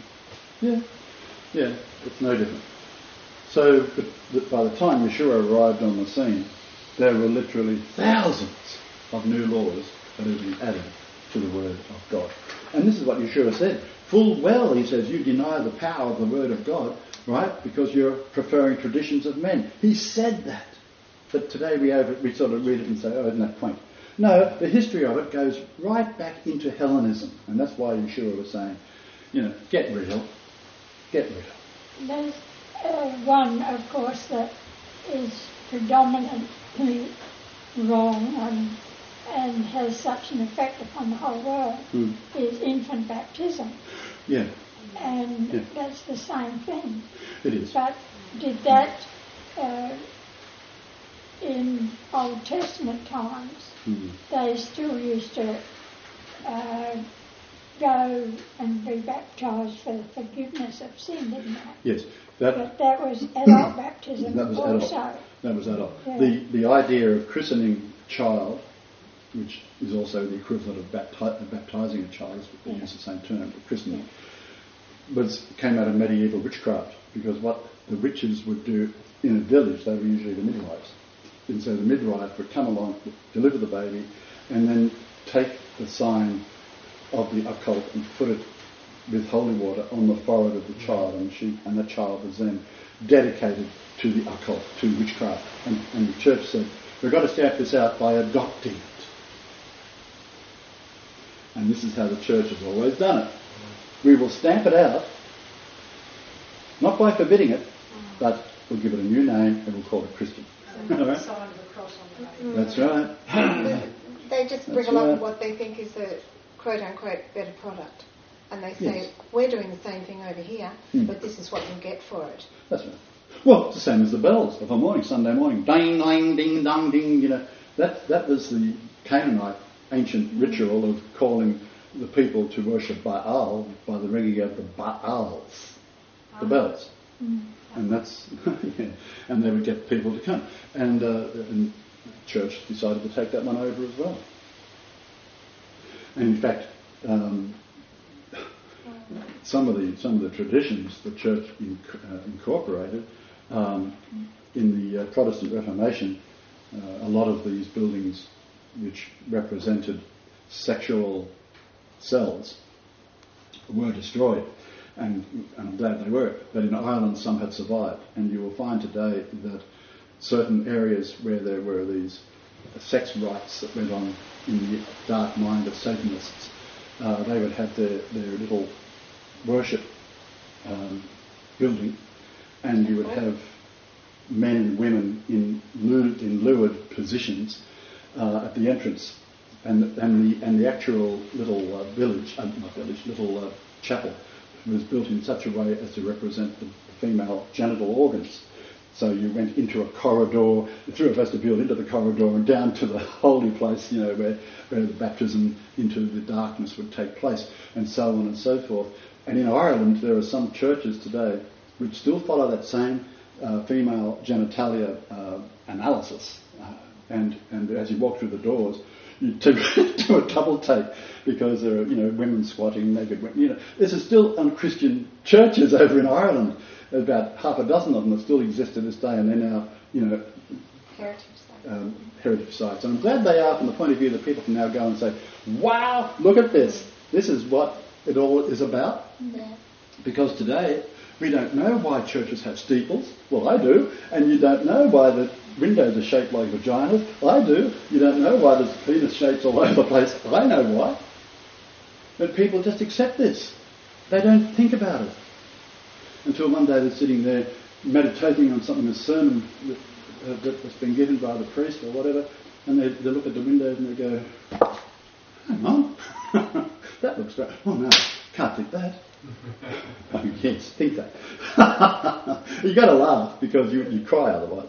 Yeah, it's no different. So by the time Yeshua arrived on the scene, there were literally thousands of new laws that had been added to the Word of God. And this is what Yeshua said. Full well, he says, you deny the power of the Word of God, right, because you're preferring traditions of men. He said that. But today we sort of read it and say, oh, isn't that quaint? No, the history of it goes right back into Hellenism. And that's why Yeshua was saying, get real. Get real. There's one, of course, that is predominantly wrong and has such an effect upon the whole world is infant baptism. Yeah. And that's the same thing. It is. But did that in Old Testament times, they still used to go and be baptised for the forgiveness of sin, didn't they? Yes. But that was adult baptism That was also. adult. That was adult. Yeah. The idea of christening a child, which is also the equivalent of baptising a child, they use the same term, but christening, came out of medieval witchcraft, because what the witches would do in a village, they were usually the midwives. And so the midwife would come along, deliver the baby, and then take the sign of the occult and put it with holy water on the forehead of the child, and the child was then dedicated to the occult, to witchcraft. And the church said, we've got to stamp this out by adopting it. And this is how the church has always done it. We will stamp it out, not by forbidding it, but we'll give it a new name and we'll call it Christian. Sign of the cross on the baby. That's right. They just bring along what they think is a quote-unquote better product. And they say, we're doing the same thing over here, but this is what you'll get for it. That's right. Well, it's the same as the bells of a morning, Sunday morning. Ding, ding, ding, dong, ding, you know. That was the Canaanite ancient ritual of calling the people to worship Baal by the ringing of the Baals, the bells. And that's, and they would get people to come. And the church decided to take that one over as well. And in fact, some of the traditions the church incorporated in the Protestant Reformation, a lot of these buildings which represented sexual cells were destroyed, and I'm glad they were. But in Ireland, some had survived, and you will find today that certain areas where there were these sex rites that went on in the dark mind of Satanists, they would have their little worship building, and you would have men and women in lured positions at the entrance, and the actual little little chapel was built in such a way as to represent the female genital organs. So you went into a corridor, through a vestibule into the corridor and down to the holy place, you know, where the baptism into the darkness would take place, and so on and so forth. And in Ireland, there are some churches today which still follow that same female genitalia analysis. And as you walk through the doors, you do a double take, because there are, women squatting, naked women. This is still unchristian churches over in Ireland. About half a dozen of them that still exist to this day, and they're now, heritage sites. And I'm glad they are, from the point of view that people can now go and say, wow, look at this. This is what it all is about. Yeah. Because today, we don't know why churches have steeples. Well, I do. And you don't know why the windows are shaped like vaginas. I do. You don't know why there's penis shapes all over the place. I know why. But people just accept this. They don't think about it. Until one day they're sitting there meditating on something, a sermon that's been given by the priest or whatever, and they look at the windows and they go, hang on, that looks great. Oh no, can't think that. Oh yes, think that. You've got to laugh because you cry otherwise.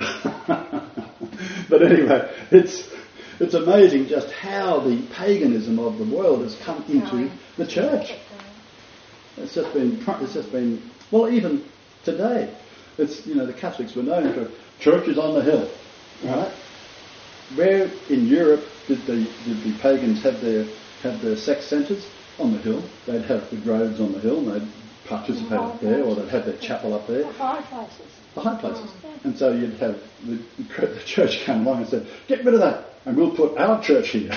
But anyway, it's amazing just how the paganism of the world has come into the church. It's just been well, even today, it's the Catholics were known for churches on the hill, right? Where in Europe did the pagans have their sex centres? On the hill. They'd have the groves on the hill, and they'd participate up there, or they'd have their chapel up there. The high places. The high places. And so you'd have the church come along and say, get rid of that, and we'll put our church here.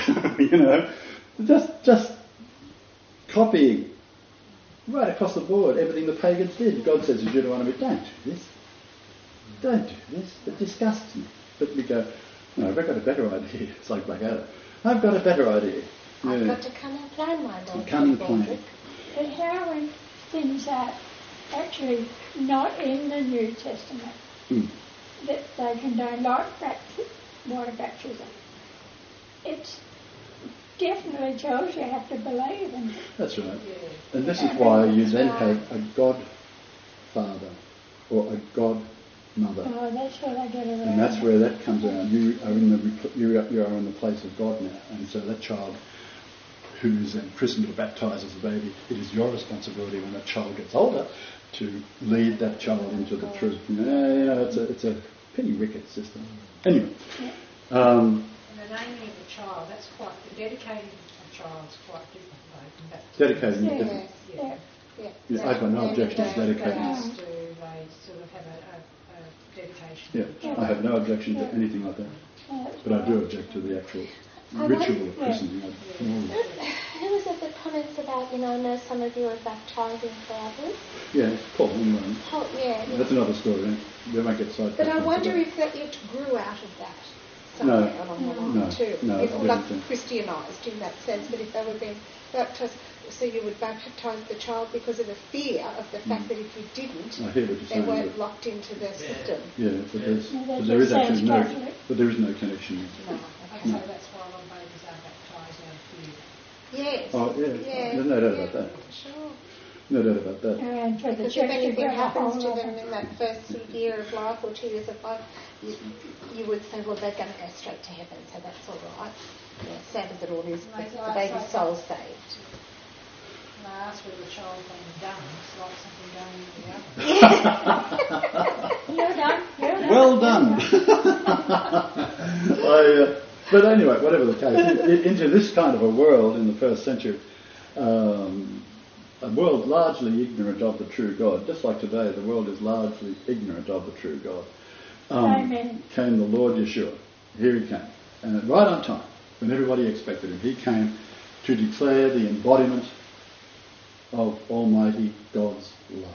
Just copying right across the board everything the pagans did. God says in Deuteronomy, don't do this. Don't do this. It disgusts me. But we go, no, I've got a better idea. It's like Blackadder. I've got a better idea. I've got to come and plan, my Lord. Come and plan. But how when things are actually not in the New Testament that they condone, like water baptism, it definitely tells you have to believe in it. That's right. And this is why you then have a godfather or a godmother. Oh, that's where they get around. And that's where that comes around. You are in the place of God now, and so that child who's then christened or baptised as a baby. It is your responsibility when that child gets older to lead that child into the truth. It's a pretty wicked system. Anyway. And the naming of the child, that's quite, the dedicating a child's quite different though from baptism. Dedicating is different. Yeah, I've got no objection to dedicating. They sort of have a dedication. Yeah, I have no objection to anything like that. But I do object to the actual ritual of christening. Who was it that comments about, I know some of you are baptising for others? Yeah, Paul and Rome. Oh, yeah. That's another story. We might get sidetracked. But I wonder if it grew out of that. No, along the line too. No, it's like Christianised in that sense, but if they were being baptised, so you would baptise the child because of a fear of the fact that if you didn't, they weren't locked into the system. Yeah, but there is actually no connection. No, okay, so that's why a lot of babies are baptised out of fear. Yes. Oh, yeah. There's no doubt about that. Sure. No doubt about that. And for the Because if anything happens to them in that first sort of year of life or 2 years of life, you would say, well, they're going to go straight to heaven, so that's all right. Yeah, sad as it all is, the baby's soul's saved. And I asked whether the child's being done, it's like something going in the oven. Well done. Well done. But anyway, whatever the case, into this kind of a world in the first century, a world largely ignorant of the true God, just like today, the world is largely ignorant of the true God. Came the Lord Yeshua. Here he came. And right on time, when everybody expected him, he came to declare the embodiment of Almighty God's love.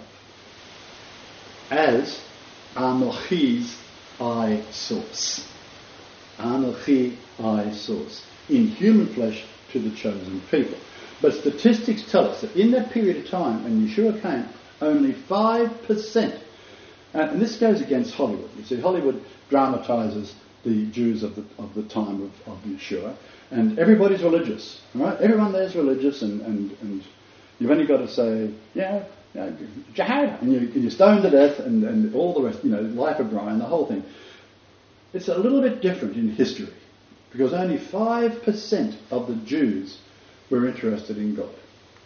As Anochi's I source. Anochi I source. In human flesh to the chosen people. But statistics tell us that in that period of time when Yeshua came, only 5%, and this goes against Hollywood. You see, Hollywood dramatises the Jews of the time of Yeshua, and everybody's religious, right? Everyone there's religious, and you've only got to say, Jehovah, and you're stoned to death, and all the rest, life of Brian, the whole thing. It's a little bit different in history, because only 5% of the Jews were interested in God.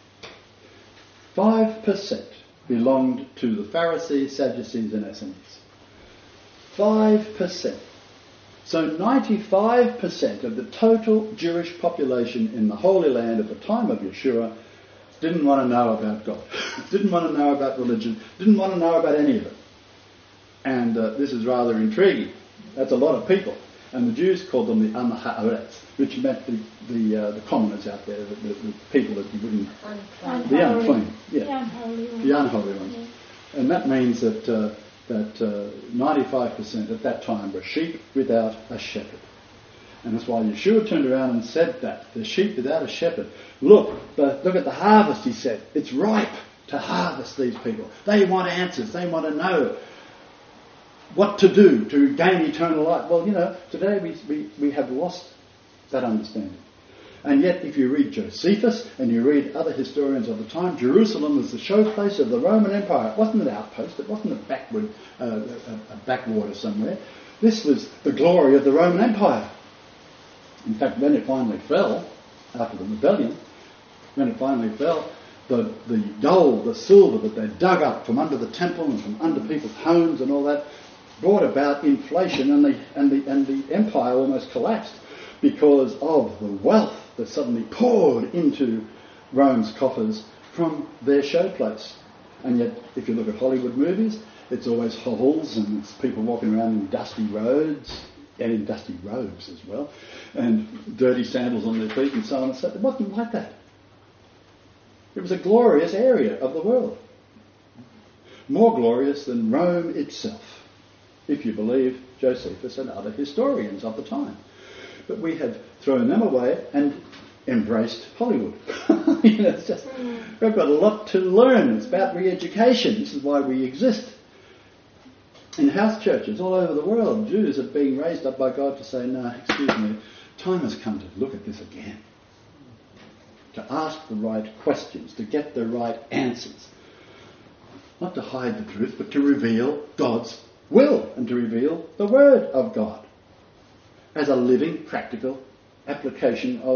5% belonged to the Pharisees, Sadducees and Essenes. 5%. So 95% of the total Jewish population in the Holy Land at the time of Yeshua didn't want to know about God, didn't want to know about religion, didn't want to know about any of it. And this is rather intriguing. That's a lot of people. And the Jews called them the Am Ha'aretz, which meant the commoners out there, the people that you wouldn't... The unclean. Yeah. The unholy ones. Yeah. And that means that 95% at that time were sheep without a shepherd. And that's why Yeshua turned around and said that. The sheep without a shepherd. Look at the harvest, he said. It's ripe to harvest these people. They want answers. They want to know what to do to gain eternal life. Well, today we have lost that understanding. And yet, if you read Josephus and you read other historians of the time, Jerusalem was the showplace of the Roman Empire. It wasn't an outpost. It wasn't a backwater somewhere. This was the glory of the Roman Empire. In fact, when it finally fell, after the rebellion, the gold, the silver that they dug up from under the temple and from under people's homes and all that brought about inflation, and the empire almost collapsed because of the wealth that suddenly poured into Rome's coffers from their showplace. And yet, if you look at Hollywood movies, it's always hovels and it's people walking around in dusty roads and in dusty robes as well, and dirty sandals on their feet and so on and so on. It wasn't like that. It was a glorious area of the world. More glorious than Rome itself, if you believe Josephus and other historians of the time. But we have thrown them away and embraced Hollywood. It's just, we've got a lot to learn. It's about re-education. This is why we exist. In house churches all over the world, Jews are being raised up by God to say, no, excuse me, time has come to look at this again. To ask the right questions, to get the right answers. Not to hide the truth, but to reveal God's will and to reveal the Word of God as a living, practical application of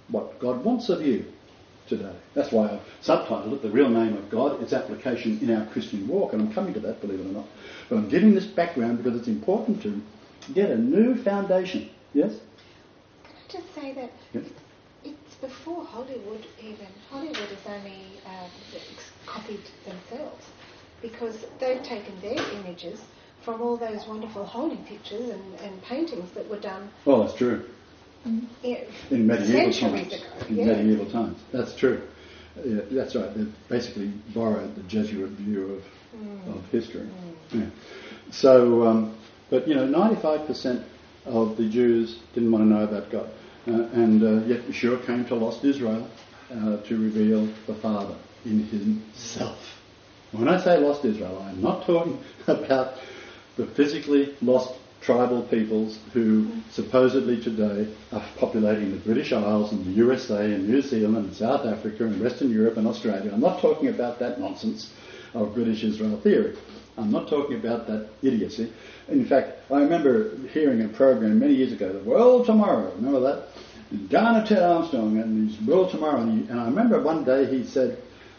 what God wants of you today. That's why I've subtitled it The Real Name of God, Its Application in Our Christian Walk, and I'm coming to that, believe it or not. But I'm giving this background because it's important to get a new foundation. Yes? Can I just say that Yes. it's before Hollywood even. Hollywood has only copied themselves because they've taken their images from all those wonderful holy pictures and paintings that were done Oh, that's true. In medieval centuries times. ago. In medieval times. That's true. Yeah, that's right. They basically borrowed the Jesuit view of history. Yeah. So, but 95% of the Jews didn't want to know about God. And yet Yeshua came to lost Israel to reveal the Father in himself. When I say lost Israel, I'm not talking about the physically lost tribal peoples who supposedly today are populating the British Isles and the USA and New Zealand and South Africa and Western Europe and Australia. I'm not talking about that nonsense of British Israel theory. I'm not talking about that idiocy. In fact, I remember hearing a program many years ago, The World Tomorrow, remember that? And Garner Ted Armstrong and his World Tomorrow. And I remember one day he said,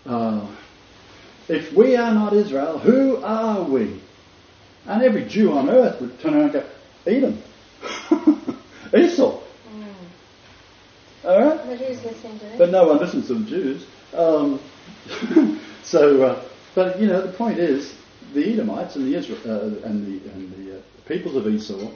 if we are not Israel, who are we? And every Jew on earth would turn around and go, Edom. Esau. All right? But who's listening to this? But no one listens to the Jews. But the point is, the Edomites and the peoples of Esau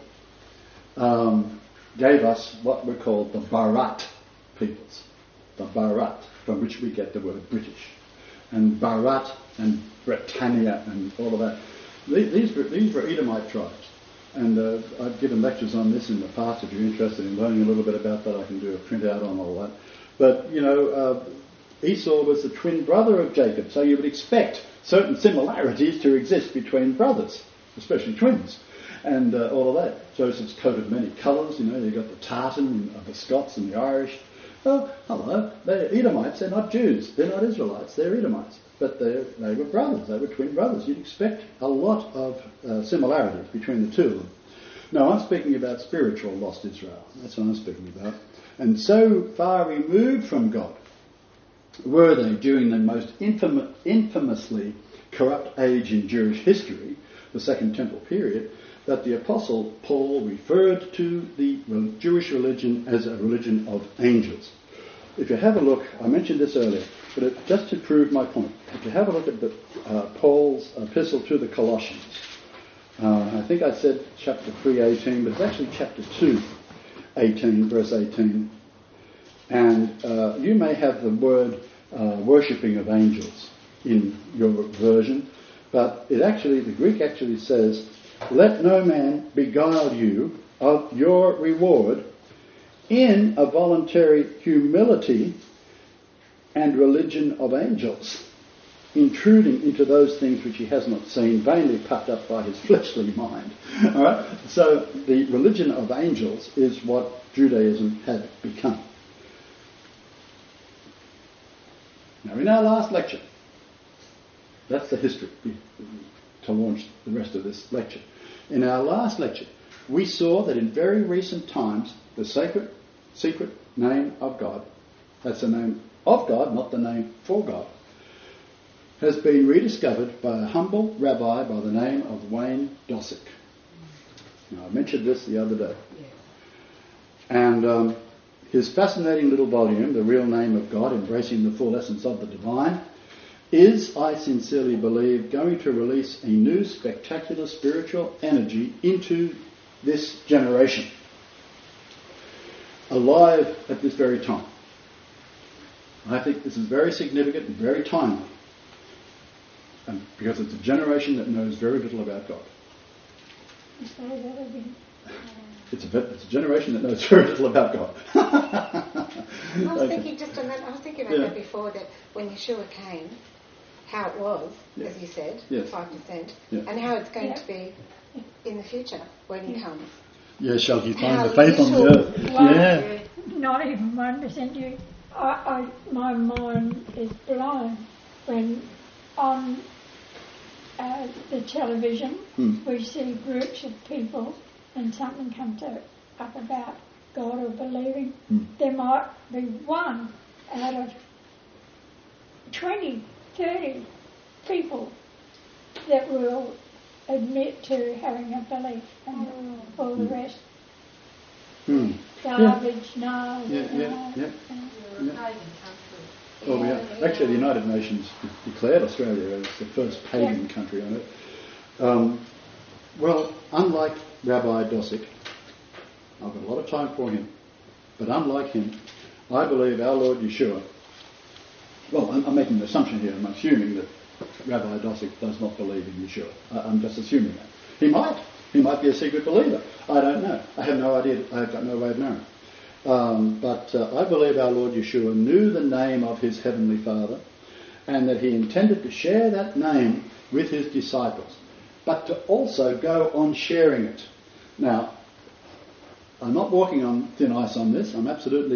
gave us what were called the Barat peoples. The Barat, from which we get the word British. And Barat and Britannia and all of that. These were Edomite tribes. And I've given lectures on this in the past. If you're interested in learning a little bit about that, I can do a printout on all that. But, Esau was the twin brother of Jacob, so you would expect certain similarities to exist between brothers, especially twins, and all of that. Joseph's coat of many colours, you've got the tartan of the Scots and the Irish. Oh, hello, they're Edomites, they're not Jews, they're not Israelites, they're Edomites. But they were brothers, they were twin brothers. You'd expect a lot of similarities between the two of them. No, I'm speaking about spiritual lost Israel. That's what I'm speaking about. And so far removed from God were they during the most infamously corrupt age in Jewish history, the Second Temple period, that the Apostle Paul referred to the Jewish religion as a religion of angels. If you have a look, I mentioned this earlier, but just to prove my point, if you have a look at Paul's epistle to the Colossians, I think I said chapter 3:18, but it's actually chapter 2:18, verse 18. And you may have the word worshipping of angels in your version, but the Greek actually says, let no man beguile you of your reward in a voluntary humility and religion of angels, intruding into those things which he has not seen, vainly puffed up by his fleshly mind. All right? So the religion of angels is what Judaism had become. Now, in our last lecture, that's the history to launch the rest of this lecture. In our last lecture, we saw that in very recent times, the secret name of God, that's the name of God, not the name for God, has been rediscovered by a humble rabbi by the name of Wayne Dossick. Now, I mentioned this the other day. And his fascinating little volume, The Real Name of God, Embracing the Full Essence of the Divine, is, I sincerely believe, going to release a new spectacular spiritual energy into this generation, alive at this very time. I think this is very significant and very timely, and because it's a generation that knows very little about God. Say that again. It's a generation that knows very little about God. I was thinking just on that. I was thinking about that before, that when Yeshua came, how it was, as you said, 5%, and how it's going to be in the future when he comes. Yeah, shall he find the faith on the earth? Not even 1%. My mind is blown when on the television we see groups of people and something comes up about God or believing, there might be one out of 20, 30 people that will admit to having a belief, and all the rest garbage, no. Yeah. You're a pagan country. Well, actually, the United Nations declared Australia as the first pagan country on it. Well, unlike Rabbi Dosick, I've got a lot of time for him, but unlike him, I believe our Lord Yeshua, well, I'm making an assumption here, I'm assuming that Rabbi Dosick does not believe in Yeshua. I'm just assuming that. He might be a secret believer. I don't know. I have no idea. I've got no way of knowing. But I believe our Lord Yeshua knew the name of his Heavenly Father, and that he intended to share that name with his disciples, but to also go on sharing it. Now, I'm not walking on thin ice on this. I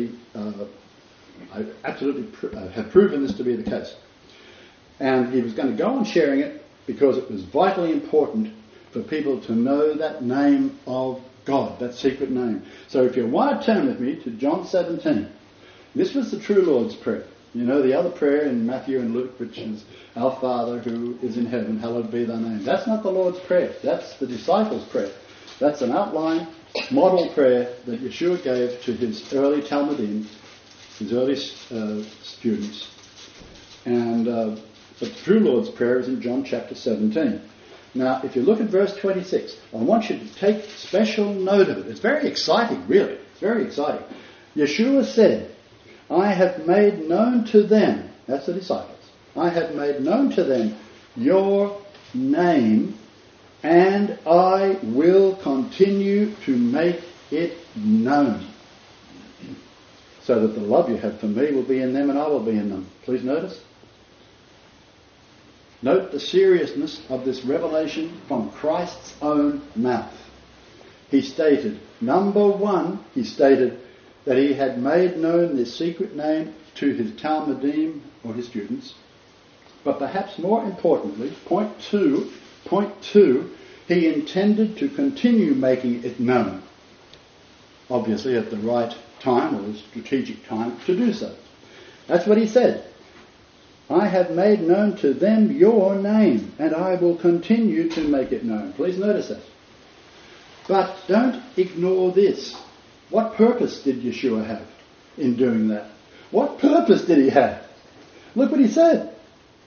absolutely have proven this to be the case. And he was going to go on sharing it because it was vitally important for people to know that name of God, that secret name. So if you want to turn with me to John 17, this was the true Lord's Prayer. You know the other prayer in Matthew and Luke, which is, Our Father who is in heaven, hallowed be thy name. That's not the Lord's Prayer. That's the disciples' prayer. That's an outline, model prayer that Yeshua gave to his early Talmudim, his early students. And the true Lord's Prayer is in John chapter 17. Now, if you look at verse 26, I want you to take special note of it. It's very exciting, really. It's very exciting. Yeshua said, I have made known to them, that's the disciples, I have made known to them your name, and I will continue to make it known, so that the love you have for me will be in them and I will be in them. Please notice. Note the seriousness of this revelation from Christ's own mouth. He stated, number one, he stated that he had made known this secret name to his Talmudim, or his students. But perhaps more importantly, point two, he intended to continue making it known. Obviously at the right time, or the strategic time to do so. That's what he said. I have made known to them your name, and I will continue to make it known. Please notice that. But don't ignore this. What purpose did Yeshua have in doing that? What purpose did he have? Look what he said.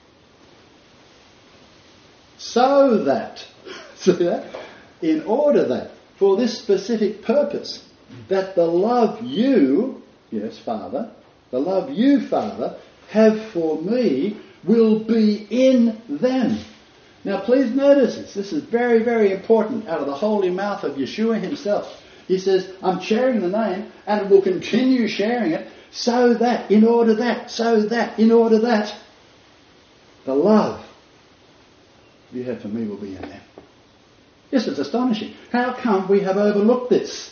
So that, see that? In order that, for this specific purpose, that the love you, yes, Father, the love you, Father, have for me will be in them. Now please notice this. This is very, very important out of the holy mouth of Yeshua himself. He says, I'm sharing the name and will continue sharing it so that, in order that, the love you have for me will be in them. This is astonishing. How come we have overlooked this?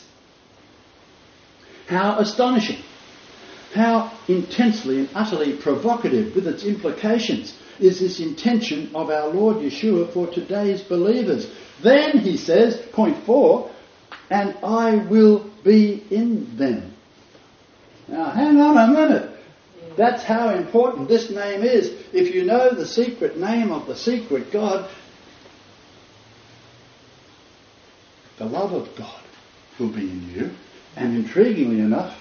How astonishing. How intensely and utterly provocative with its implications is this intention of our Lord Yeshua for today's believers. Then, he says, point 4, and I will be in them. Now, hang on a minute. That's how important this name is. If you know the secret name of the secret God, the love of God will be in you. And intriguingly enough,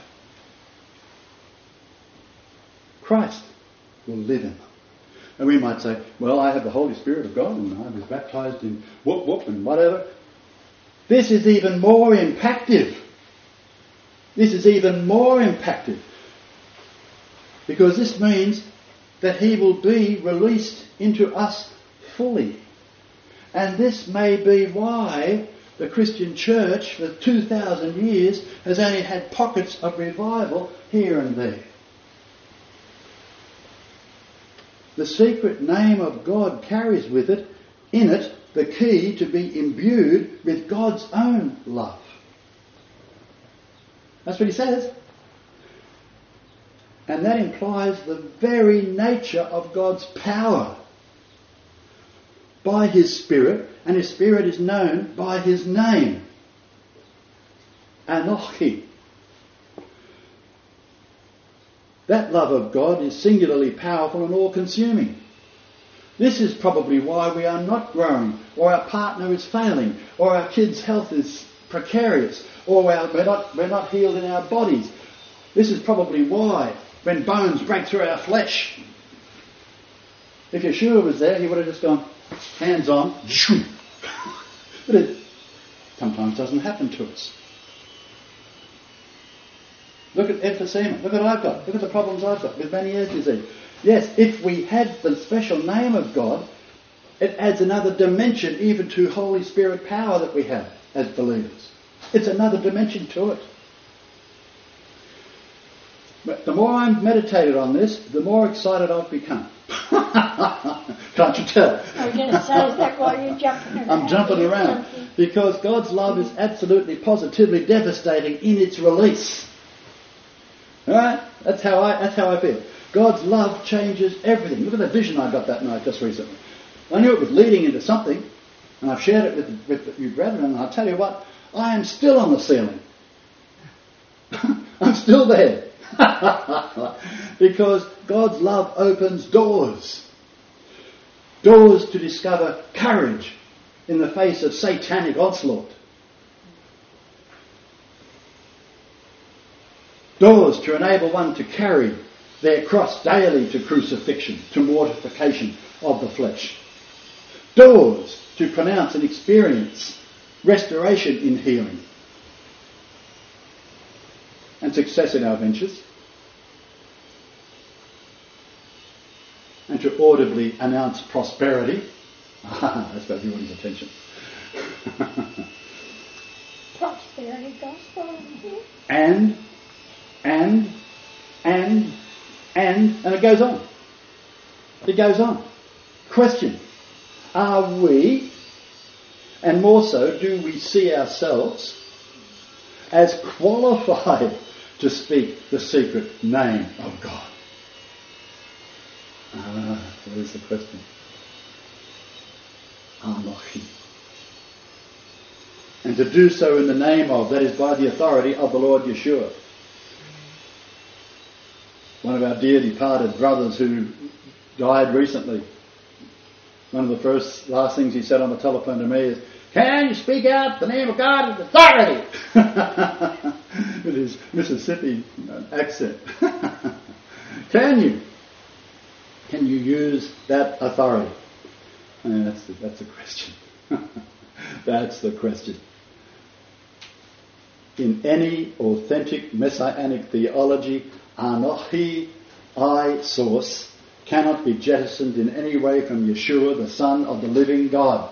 Christ will live in them. And we might say, well, I have the Holy Spirit of God and I was baptized in whoop and whatever. This is even more impactful. Because this means that he will be released into us fully. And this may be why the Christian church for 2,000 years has only had pockets of revival here and there. The secret name of God carries with it, in it, the key to be imbued with God's own love. That's what he says. And that implies the very nature of God's power by his Spirit, and his Spirit is known by his name. Anochi. That love of God is singularly powerful and all-consuming. This is probably why we are not growing, or our partner is failing, or our kids' health is precarious, or we're not healed in our bodies. This is probably why, when bones break through our flesh, if Yeshua was there, he would have just gone, hands on, but it sometimes doesn't happen to us. Look at emphysema. Look at what I've got. Look at the problems I've got with Meniere's disease. Yes, if we had the special name of God, it adds another dimension even to Holy Spirit power that we have as believers. It's another dimension to it. But the more I'm meditated on this, the more excited I've become. Can't you tell? I was going to say, is that why you're jumping around? I'm jumping around because God's love is absolutely, positively devastating in its release. All right? That's how I feel. God's love changes everything. Look at the vision I got that night just recently. I knew it was leading into something, and I've shared it with you brethren, and I'll tell you what, I am still on the ceiling. I'm still there. Because God's love opens doors. Doors to discover courage in the face of satanic onslaught. Doors to enable one to carry their cross daily to crucifixion, to mortification of the flesh. Doors to pronounce and experience restoration in healing and success in our ventures, and to audibly announce prosperity. That's got everybody's attention. Prosperity gospel. And it goes on. It goes on. Question: are we, and more so, do we see ourselves as qualified to speak the secret name of God? That is the question. Anochi. And to do so in the name of, that is by the authority of the Lord Yeshua. One of our dear departed brothers who died recently, one of the last things he said on the telephone to me is, "Can you speak out the name of God with authority?" With his Mississippi accent. Can you? Can you use that authority? That's the question. That's the question. In any authentic messianic theology, Anochi, I source, cannot be jettisoned in any way from Yeshua, the Son of the living God.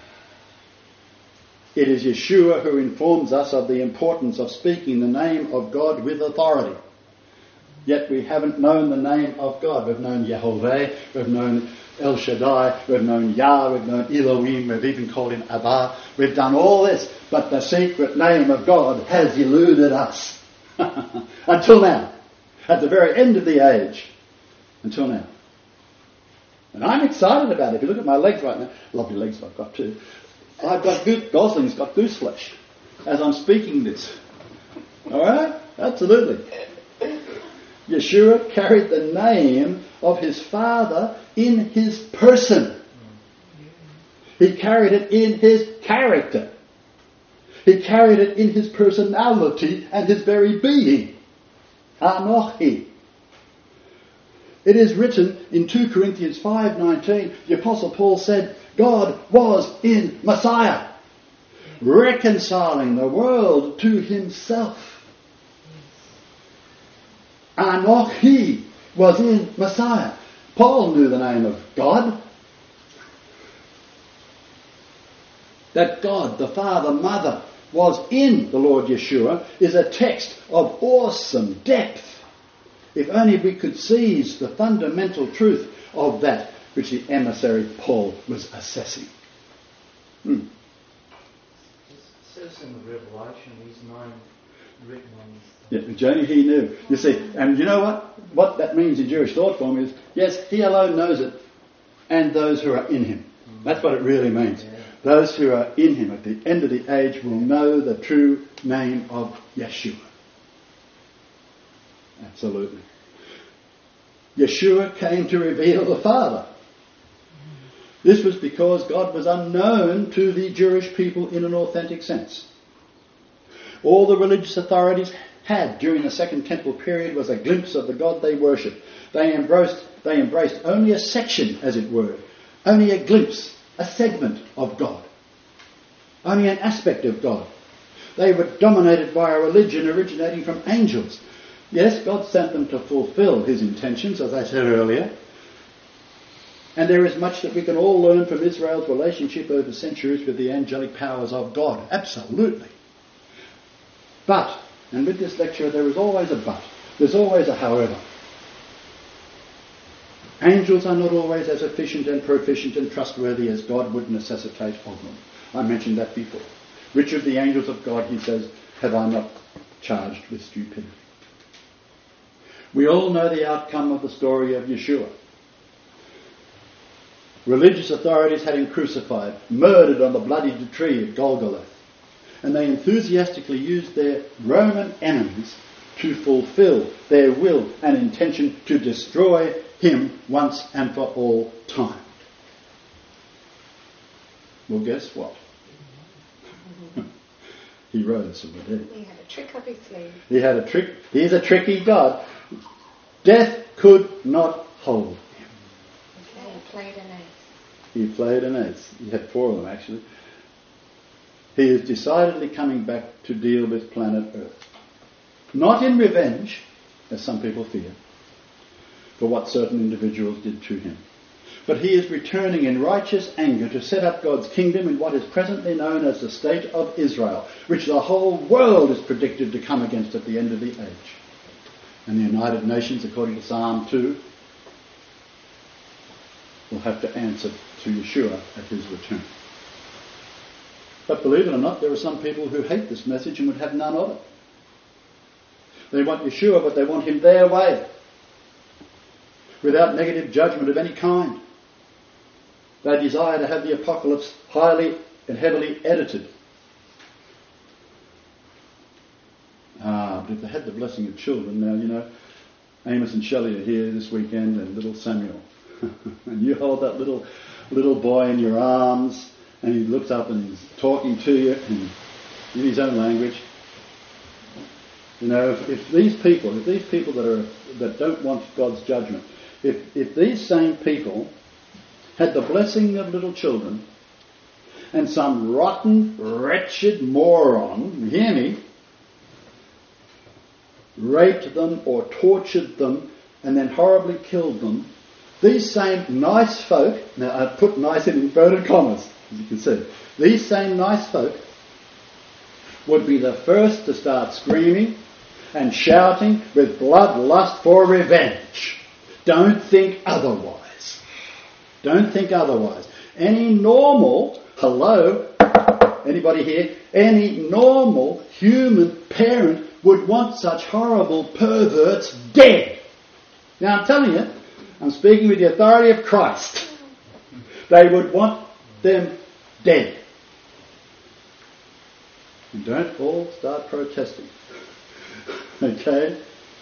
It is Yeshua who informs us of the importance of speaking the name of God with authority. Yet we haven't known the name of God. We've known Yehovah, we've known El Shaddai, we've known Yah, we've known Elohim, we've even called him Abba. We've done all this, but the secret name of God has eluded us. Until now. At the very end of the age. Until now. And I'm excited about it. If you look at my legs right now, lovely legs I've got too. I've got Gosling's got goose flesh as I'm speaking this. Alright? Absolutely. Yeshua carried the name of his Father in his person. He carried it in his character. He carried it in his personality and his very being. Anochi. It is written in 2 Corinthians 5:19, the Apostle Paul said, God was in Messiah, reconciling the world to himself. Anochi was in Messiah. Paul knew the name of God. That God, the Father, Mother, was in the Lord Yeshua is a text of awesome depth. If only we could seize the fundamental truth of that which the emissary Paul was assessing. It says in the Revelation, these nine written on. Yeah, which only he knew. You see, and you know what? What that means in Jewish thought form is, yes, he alone knows it, and those who are in him. That's what it really means. Yeah. Those who are in him at the end of the age will know the true name of Yeshua. Absolutely. Yeshua came to reveal the Father. This was because God was unknown to the Jewish people in an authentic sense. All the religious authorities had during the Second Temple period was a glimpse of the God they worshipped. They embraced only a section, as it were, only a glimpse, a segment of God, only an aspect of God. They were dominated by a religion originating from angels. Yes, God sent them to fulfill his intentions, as I said earlier. And there is much that we can all learn from Israel's relationship over centuries with the angelic powers of God. Absolutely. But, and with this lecture there is always a but. There's always a however. Angels are not always as efficient and proficient and trustworthy as God would necessitate of them. I mentioned that before. Which of the angels of God, he says, have I not charged with stupidity? We all know the outcome of the story of Yeshua. Religious authorities had him crucified, murdered on the bloody tree at Golgotha, and they enthusiastically used their Roman enemies to fulfill their will and intention to destroy him once and for all time. Well, guess what? He rose from the dead. He had a trick up his sleeve. He had a trick. He's a tricky God. Death could not hold him. He played an ace. He played an ace. He had 4 of them, actually. He is decidedly coming back to deal with planet Earth. Not in revenge, as some people fear, for what certain individuals did to him. But he is returning in righteous anger to set up God's kingdom in what is presently known as the State of Israel, which the whole world is predicted to come against at the end of the age. And the United Nations, according to Psalm 2, will have to answer to Yeshua at his return. But believe it or not, there are some people who hate this message and would have none of it. They want Yeshua, but they want him their way, without negative judgment of any kind. They desire to have the apocalypse highly and heavily edited. But if they had the blessing of children, now, you know, Amos and Shelley are here this weekend, and little Samuel. And you hold that little boy in your arms, and he looks up and he's talking to you in his own language. You know, if these people that don't want God's judgment, if these same people had the blessing of little children, and some rotten, wretched moron, you hear me, raped them or tortured them and then horribly killed them, these same nice folk, now I put nice in inverted commas, as you can see, these same nice folk would be the first to start screaming and shouting with bloodlust for revenge. Don't think otherwise. Don't think otherwise. Any normal, anybody here? Any normal human parent would want such horrible perverts dead. Now I'm telling you, I'm speaking with the authority of Christ. They would want them dead. And don't all start protesting. Okay?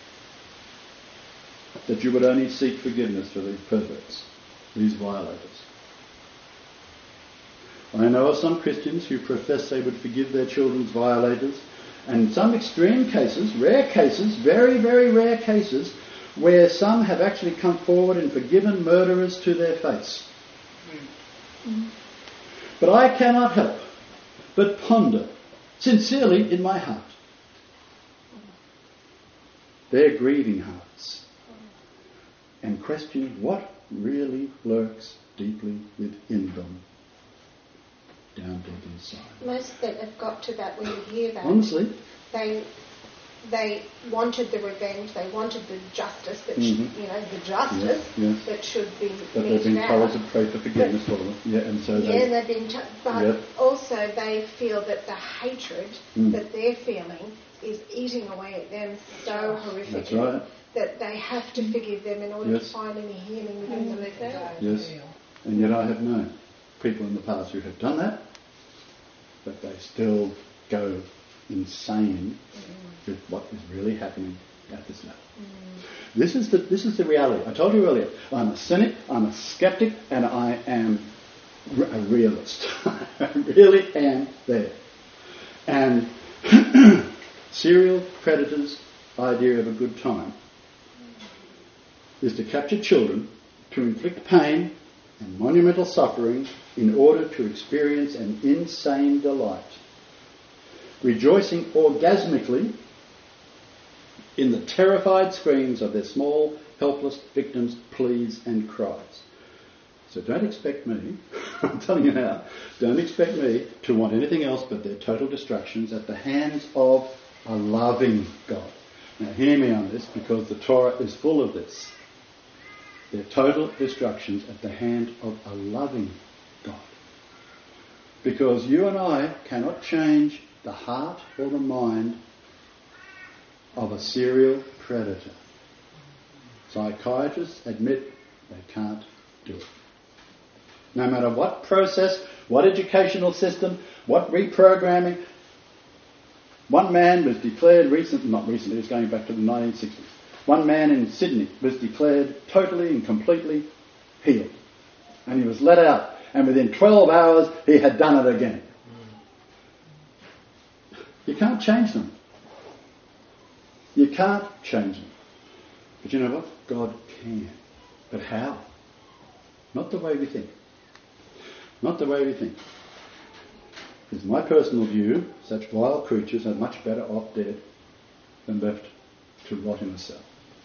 That you would only seek forgiveness for these perverts, these violators. I know of some Christians who profess they would forgive their children's violators, and some extreme cases, rare cases, very, very rare cases, where some have actually come forward and forgiven murderers to their face. But I cannot help but ponder sincerely in my heart their grieving hearts and question what really lurks deeply within them down deep inside. Most that have got to that, when you hear that, Honestly, they wanted the revenge, they wanted the justice that the justice that should be but they've been told to pray for forgiveness for them. Yeah, and so they've been but also they feel that the hatred that they're feeling is eating away at them so horrifically. That's right. That they have to forgive them in order to find any healing within themselves. Yes, and yet I have known people in the past who have done that, but they still go insane with what is really happening at this level. This is the reality. I told you earlier, I'm a cynic, I'm a skeptic, and I am a realist. I really am there. And serial predators' idea of a good time is to capture children, to inflict pain and monumental suffering in order to experience an insane delight, rejoicing orgasmically in the terrified screams of their small, helpless victims' pleas and cries. So don't expect me, I'm telling you now, don't expect me to want anything else but their total destructions at the hands of a loving God. Now hear me on this, because the Torah is full of this. Their total destructions at the hand of a loving God. Because you and I cannot change the heart or the mind of a serial predator. Psychiatrists admit they can't do it. No matter what process, what educational system, what reprogramming. One man was declared it was going back to the 1960s. One man in Sydney was declared totally and completely healed. And he was let out. And within 12 hours, he had done it again. You can't change them. You can't change them. But you know what? God can. But how? Not the way we think. Not the way we think. Because my personal view, such wild creatures are much better off dead than left to rot in a cell.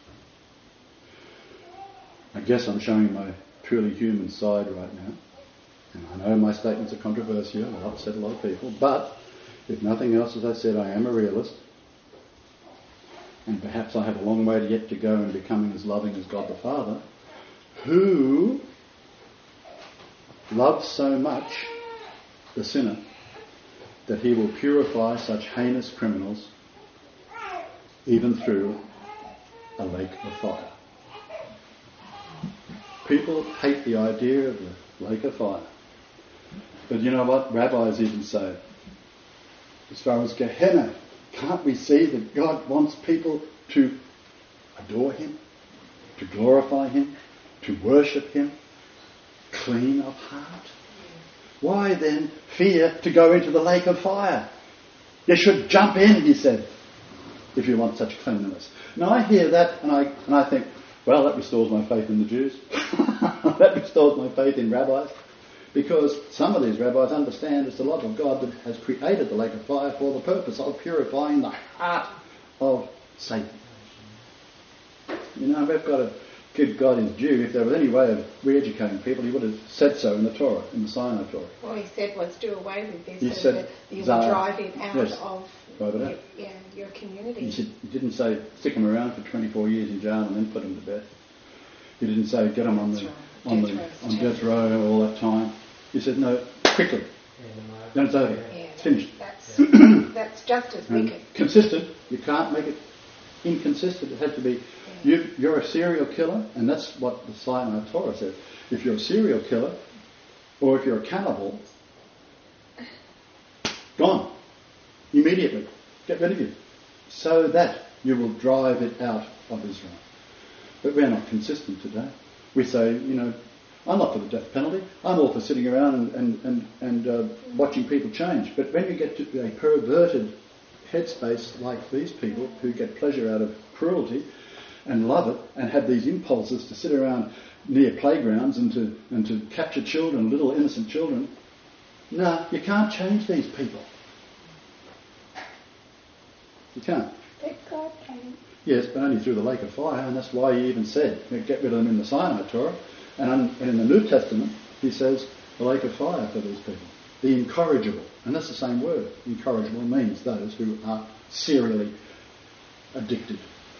I guess I'm showing my truly human side right now. And I know my statements are controversial, I'll upset a lot of people, but if nothing else, as I said, I am a realist. And perhaps I have a long way yet to go in becoming as loving as God the Father, who loves so much the sinner that he will purify such heinous criminals even through a lake of fire. People hate the idea of the lake of fire. But you know what? Rabbis even say, as far as Gehenna, can't we see that God wants people to adore him, to glorify him, to worship him, clean of heart? Why then fear to go into the lake of fire? You should jump in, he said, if you want such cleanliness. Now I hear that and I think, well, that restores my faith in the Jews. That restores my faith in rabbis. Because some of these rabbis understand it's the love of God that has created the lake of fire for the purpose of purifying the heart of Satan. You know, we've got to give God his due. If there was any way of re-educating people, he would have said so in the Torah, in the Sinai Torah. What he said was do away with this, He so said, that you will drive it out yes, of your community. He didn't say stick them around for 24 years in jail and then put them to death. He didn't say get them on death row all that time. He said no, quickly. Then it's over. It's finished. That's just as wicked. Consistent. You can't make it inconsistent. It has to be. You're a serial killer, and that's what the Sinai Torah says. If you're a serial killer, or if you're a cannibal, gone immediately. Get rid of you, so that you will drive it out of Israel. But we're not consistent today. We say, you know, I'm not for the death penalty. I'm all for sitting around and watching people change. But when you get to a perverted headspace like these people who get pleasure out of cruelty and love it and have these impulses to sit around near playgrounds and to capture children, little innocent children, no, you can't change these people. You can't. But God can. Yes, but only through the lake of fire, and that's why he even said, get rid of them in the Sinai Torah. And in the New Testament, he says, the lake of fire for these people. The incorrigible. And that's the same word. Incorrigible means those who are serially addicted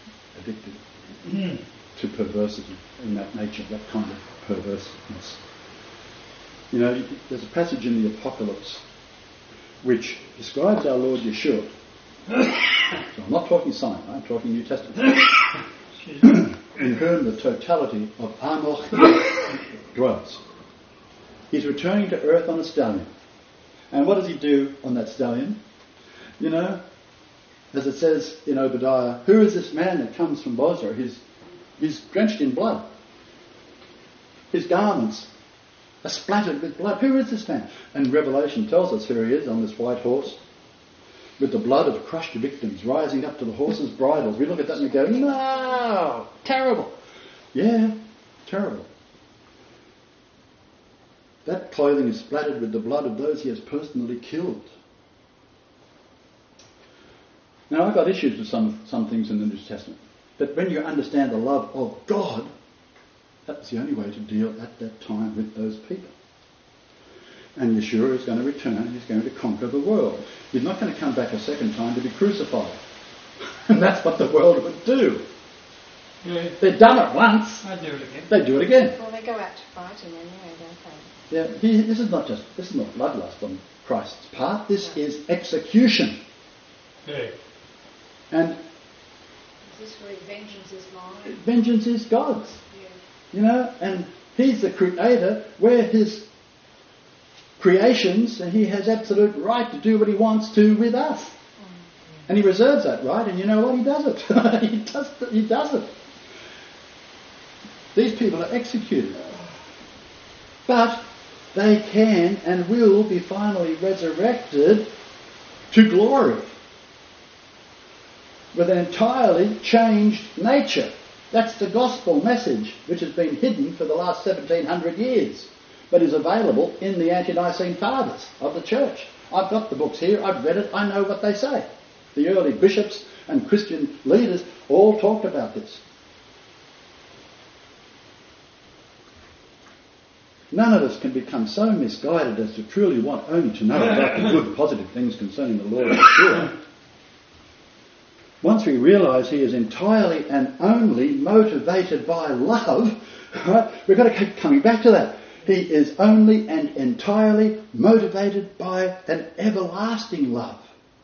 to perversity in that nature, that kind of perverseness. You know, there's a passage in the Apocalypse which describes our Lord Yeshua. So I'm not talking Sinai, I'm talking New Testament. In whom the totality of Amoch dwells. He's returning to earth on a stallion. And what does he do on that stallion? You know, as it says in Obadiah, who is this man that comes from Bozrah? He's drenched in blood. His garments are splattered with blood. Who is this man? And Revelation tells us who he is on this white horse, with the blood of crushed victims rising up to the horses' bridles. We look at that and we go, no, terrible. Yeah, terrible. That clothing is splattered with the blood of those he has personally killed. Now, I've got issues with some things in the New Testament. But when you understand the love of God, that's the only way to deal at that time with those people. And Yeshua is going to return and he's going to conquer the world. He's not going to come back a second time to be crucified. And that's what the world would do. Yeah. They've done it once. I do it again. They do it again. Well, they go out to fighting anyway, don't they? Yeah, this is not bloodlust on Christ's part. This is execution. Yeah. And Is this where vengeance is mine? vengeance is God's. Yeah. And he's the creator. We're his creations, and he has absolute right to do what he wants to with us. And he reserves that right, and you know what? He does it. He does it. These people are executed. But they can and will be finally resurrected to glory with an entirely changed nature. That's the gospel message, which has been hidden for the last 1700 years, but is available in the Ante-Nicene Fathers of the Church. I've got the books here, I've read it, I know what they say. The early bishops and Christian leaders all talked about this. None of us can become so misguided as to truly want only to know about the good, positive things concerning the Lord Yeshua. Once we realise he is entirely and only motivated by love, right, we've got to keep coming back to that. He is only and entirely motivated by an everlasting love.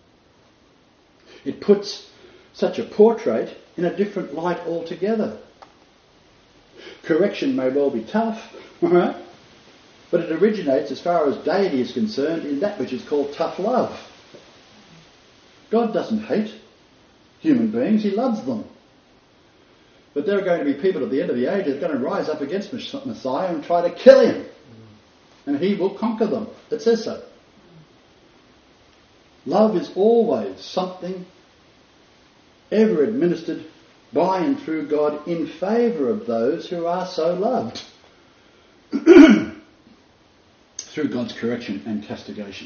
It puts such a portrait in a different light altogether. Correction may well be tough, all right? But it originates, as far as deity is concerned, in that which is called tough love. God doesn't hate human beings, he loves them. But there are going to be people at the end of the age that are going to rise up against Messiah and try to kill him. And he will conquer them. It says so. Love is always something ever administered by and through God in favour of those who are so loved. Through God's correction and castigation.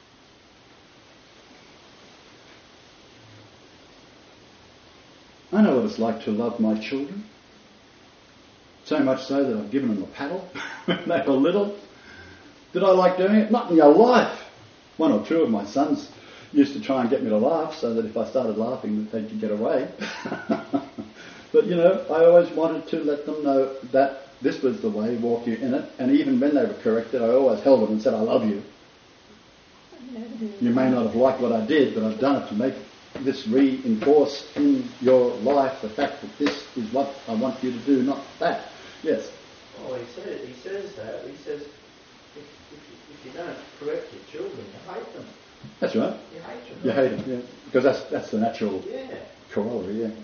I know what it's like to love my children. So much so that I've given them a paddle when they were little. Did I like doing it? Not in your life. One or two of my sons used to try and get me to laugh so that if I started laughing they could get away. But I always wanted to let them know that this was the way, walk you in it. And even when they were corrected, I always held them and said, I love you. You may not have liked what I did, but I've done it to make this reinforce in your life the fact that this is what I want you to do, not that. Yes? Oh, he says that. He says, if you don't correct your children, you hate them. That's right. You hate them. You hate them, yeah. Because that's the natural corollary, yeah.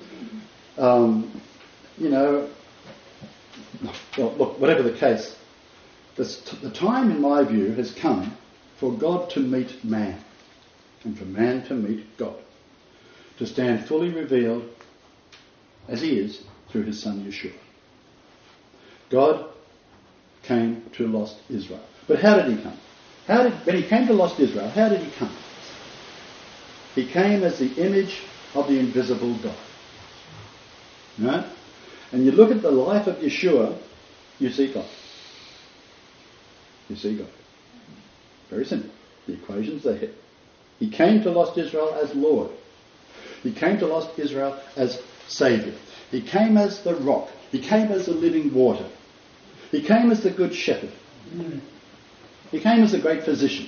Well, look, whatever the case, the time in my view has come for God to meet man and for man to meet God, to stand fully revealed as he is through his son Yeshua. God came to lost Israel. But how did he come? When he came to lost Israel, how did he come? He came as the image of the invisible God. Right? And you look at the life of Yeshua, you see God. You see God. Very simple. The equation's there. He came to lost Israel as Lord. He came to lost Israel as Saviour. He came as the rock. He came as the living water. He came as the good shepherd. He came as the great physician.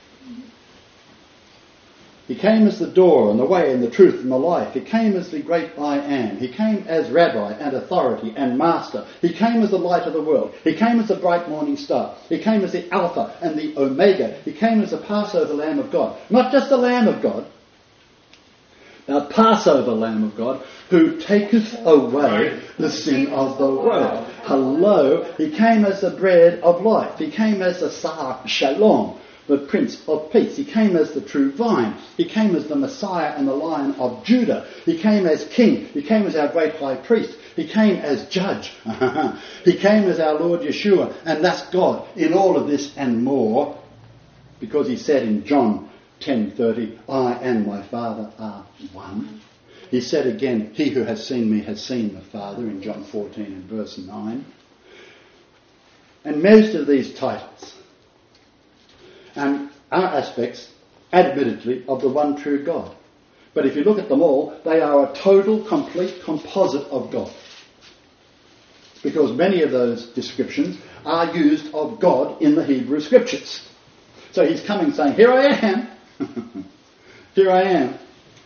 He came as the door and the way and the truth and the life. He came as the great I am. He came as rabbi and authority and master. He came as the light of the world. He came as the bright morning star. He came as the Alpha and the Omega. He came as the Passover Lamb of God. Not just the Lamb of God, Our Passover Lamb of God, who taketh away the sin of the world. Hello, he came as the bread of life. He came as the Sar Shalom, the Prince of Peace. He came as the true vine. He came as the Messiah and the Lion of Judah. He came as King. He came as our great high priest. He came as Judge. He came as our Lord Yeshua. And that's God in all of this and more, because he said in John 10:30, I and my Father are one. He said again, he who has seen me has seen the Father, in John 14 and verse 9. And most of these titles are aspects, admittedly, of the one true God. But if you look at them all, they are a total, complete composite of God. Because many of those descriptions are used of God in the Hebrew Scriptures. So he's coming saying, here I am. Here I am.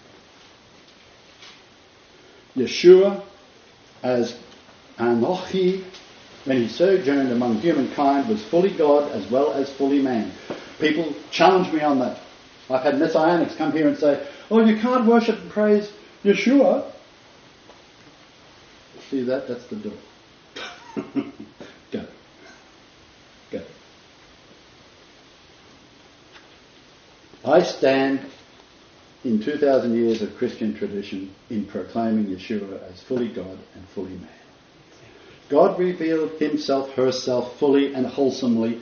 Yeshua as Anochi, when he sojourned among humankind, was fully God as well as fully man. People challenge me on that. I've had messianics come here and say, oh, you can't worship and praise Yeshua. See that? That's the door. Go. Go. I stand in 2,000 years of Christian tradition in proclaiming Yeshua as fully God and fully man. God revealed himself, herself, fully and wholesomely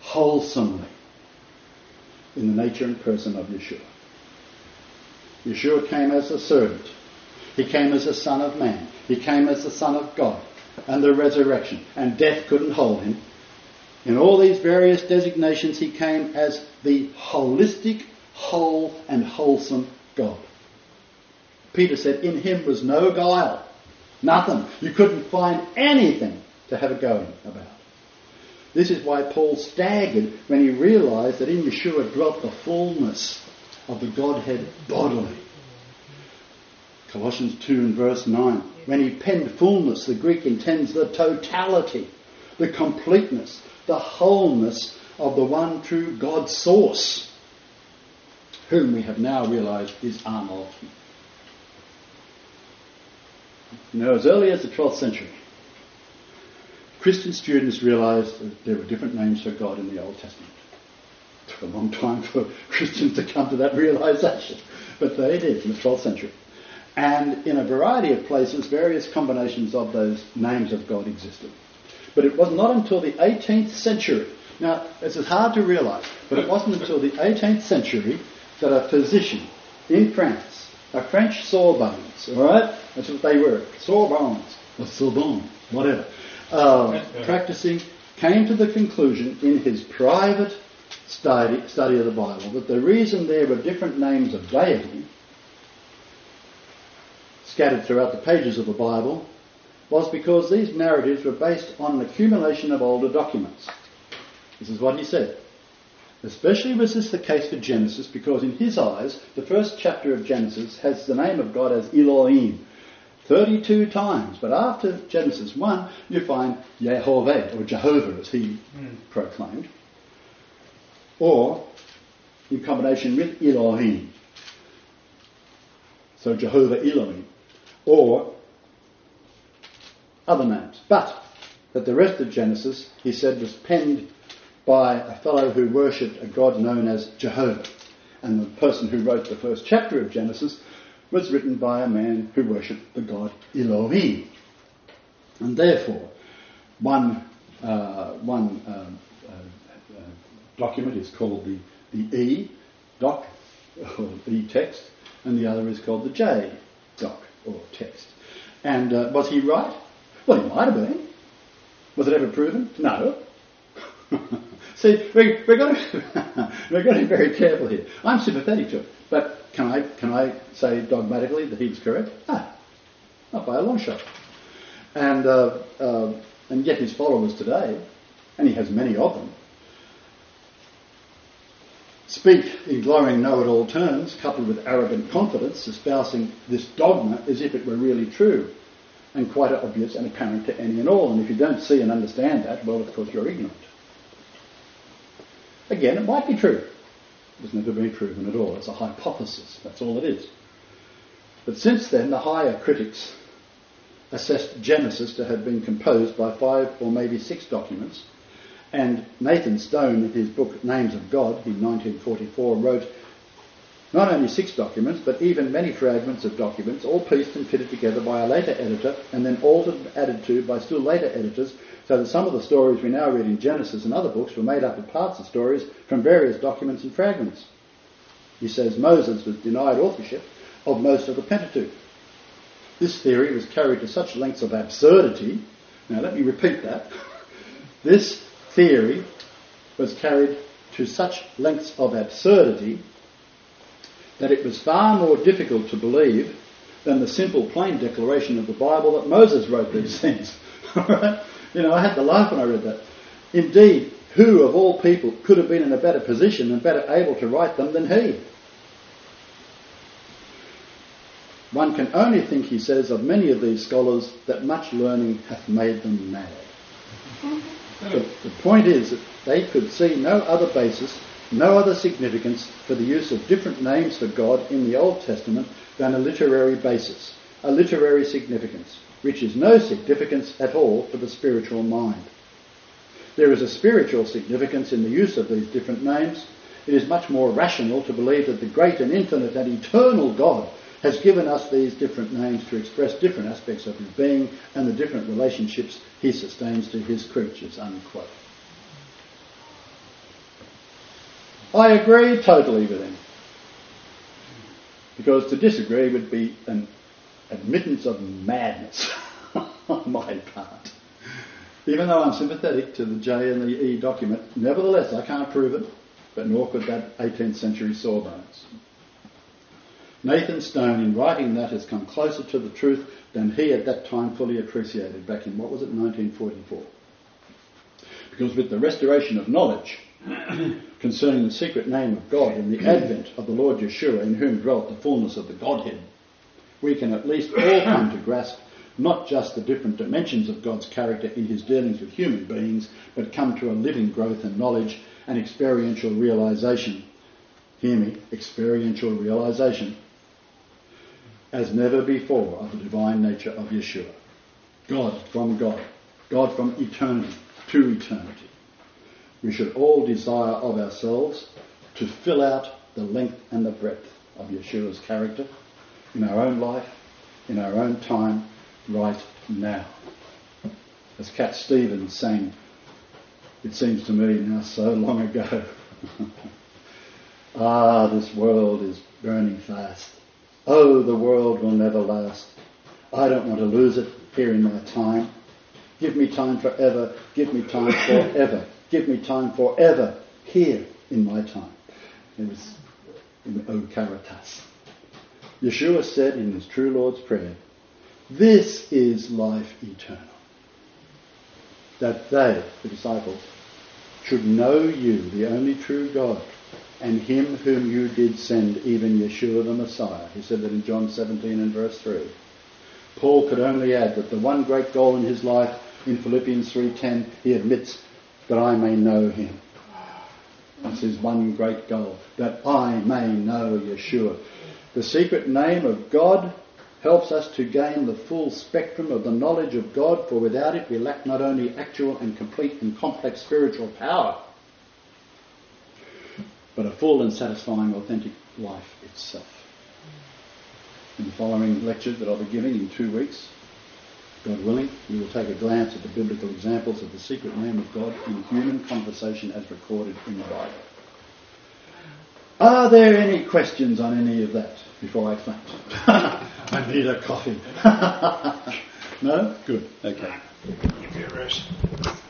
in the nature and person of Yeshua. Yeshua came as a servant. He came as the Son of Man. He came as the Son of God. And the resurrection. And death couldn't hold him. In all these various designations, he came as the holistic, whole and wholesome God. Peter said, in him was no guile. Nothing. You couldn't find anything to have a go about. This is why Paul staggered when he realised that in Yeshua dwelt the fullness of the Godhead bodily. Colossians 2 and verse 9. When he penned fullness, the Greek intends the totality, the completeness, the wholeness of the one true God source, whom we have now realised is Anochi. You know, as early as the 12th century, Christian students realised that there were different names for God in the Old Testament. It took a long time for Christians to come to that realisation, but they did in the 12th century. And in a variety of places, various combinations of those names of God existed. But it was not until the 18th century, now this is hard to realise, but it wasn't until the 18th century that a physician in France, a French Sorbonnes, alright, that's what they were, Sorbonnes, or Sorbonne, whatever, practicing, came to the conclusion in his private study of the Bible that the reason there were different names of deity scattered throughout the pages of the Bible was because these narratives were based on an accumulation of older documents. This is what he said. Especially was this the case for Genesis, because in his eyes, the first chapter of Genesis has the name of God as Elohim 32 times. But after Genesis 1, you find Yehovah, or Jehovah as he proclaimed, or in combination with Elohim. So Jehovah Elohim, or other names. But that the rest of Genesis, he said, was penned by a fellow who worshipped a god known as Jehovah. And the person who wrote the first chapter of Genesis was written by a man who worshipped the god Elohim. And therefore, one document is called the E doc, or E text, and the other is called the J doc, or text. And was he right? Well, he might have been. Was it ever proven? No. See, we've got to be very careful here. I'm sympathetic to it, but can I say dogmatically that he's correct? No, not by a long shot. And yet his followers today, and he has many of them, speak in glowing know-it-all terms, coupled with arrogant confidence, espousing this dogma as if it were really true, and quite obvious and apparent to any and all. And if you don't see and understand that, well, of course, you're ignorant. Again, it might be true. It's never been proven at all. It's a hypothesis. That's all it is. But since then, the higher critics assessed Genesis to have been composed by 5 or maybe 6 documents, and Nathan Stone, in his book Names of God, in 1944, wrote not only 6 documents, but even many fragments of documents, all pieced and fitted together by a later editor, and then altered and added to by still later editors, so that some of the stories we now read in Genesis and other books were made up of parts of stories from various documents and fragments. He says Moses was denied authorship of most of the Pentateuch. This theory was carried to such lengths of absurdity. Now let me repeat that. This theory was carried to such lengths of absurdity that it was far more difficult to believe than the simple plain declaration of the Bible that Moses wrote these things. Right? You know, I had to laugh when I read that. Indeed, who of all people could have been in a better position and better able to write them than he? One can only think, he says, of many of these scholars that much learning hath made them mad. The point is that they could see no other basis, no other significance for the use of different names for God in the Old Testament than a literary basis, a literary significance, which is no significance at all for the spiritual mind. There is a spiritual significance in the use of these different names. It is much more rational to believe that the great and infinite and eternal God has given us these different names to express different aspects of his being and the different relationships he sustains to his creatures, unquote. I agree totally with him, because to disagree would be an admittance of madness on my part. Even though I'm sympathetic to the J and the E document, nevertheless I can't prove it, but nor could that 18th century sawbones. Nathan Stone, in writing that, has come closer to the truth than he at that time fully appreciated, back in, 1944. Because with the restoration of knowledge concerning the secret name of God and the advent of the Lord Yeshua, in whom dwelt the fullness of the Godhead, we can at least all come to grasp not just the different dimensions of God's character in his dealings with human beings, but come to a living growth in knowledge and experiential realisation. Hear me, experiential realisation, as never before, of the divine nature of Yeshua. God from God, God from eternity to eternity. We should all desire of ourselves to fill out the length and the breadth of Yeshua's character in our own life, in our own time, right now. As Cat Stevens sang, it seems to me now so long ago, ah, this world is burning fast. Oh, the world will never last. I don't want to lose it here in my time. Give me time forever. Give me time forever. Give me time forever here in my time. It was in O Caritas. Yeshua said in his true Lord's Prayer, this is life eternal. That they, the disciples, should know you, the only true God, and him whom you did send, even Yeshua the Messiah. He said that in John 17 and verse 3. Paul could only add that the one great goal in his life, in Philippians 3:10, he admits that I may know him. That's his one great goal, that I may know Yeshua. The secret name of God helps us to gain the full spectrum of the knowledge of God, for without it we lack not only actual and complete and complex spiritual power, but a full and satisfying authentic life itself. In the following lecture that I'll be giving in 2 weeks, God willing, we will take a glance at the biblical examples of the secret name of God in human conversation as recorded in the Bible. Are there any questions on any of that before I faint? I need a coffee. No? Good. Okay. Give me a rest.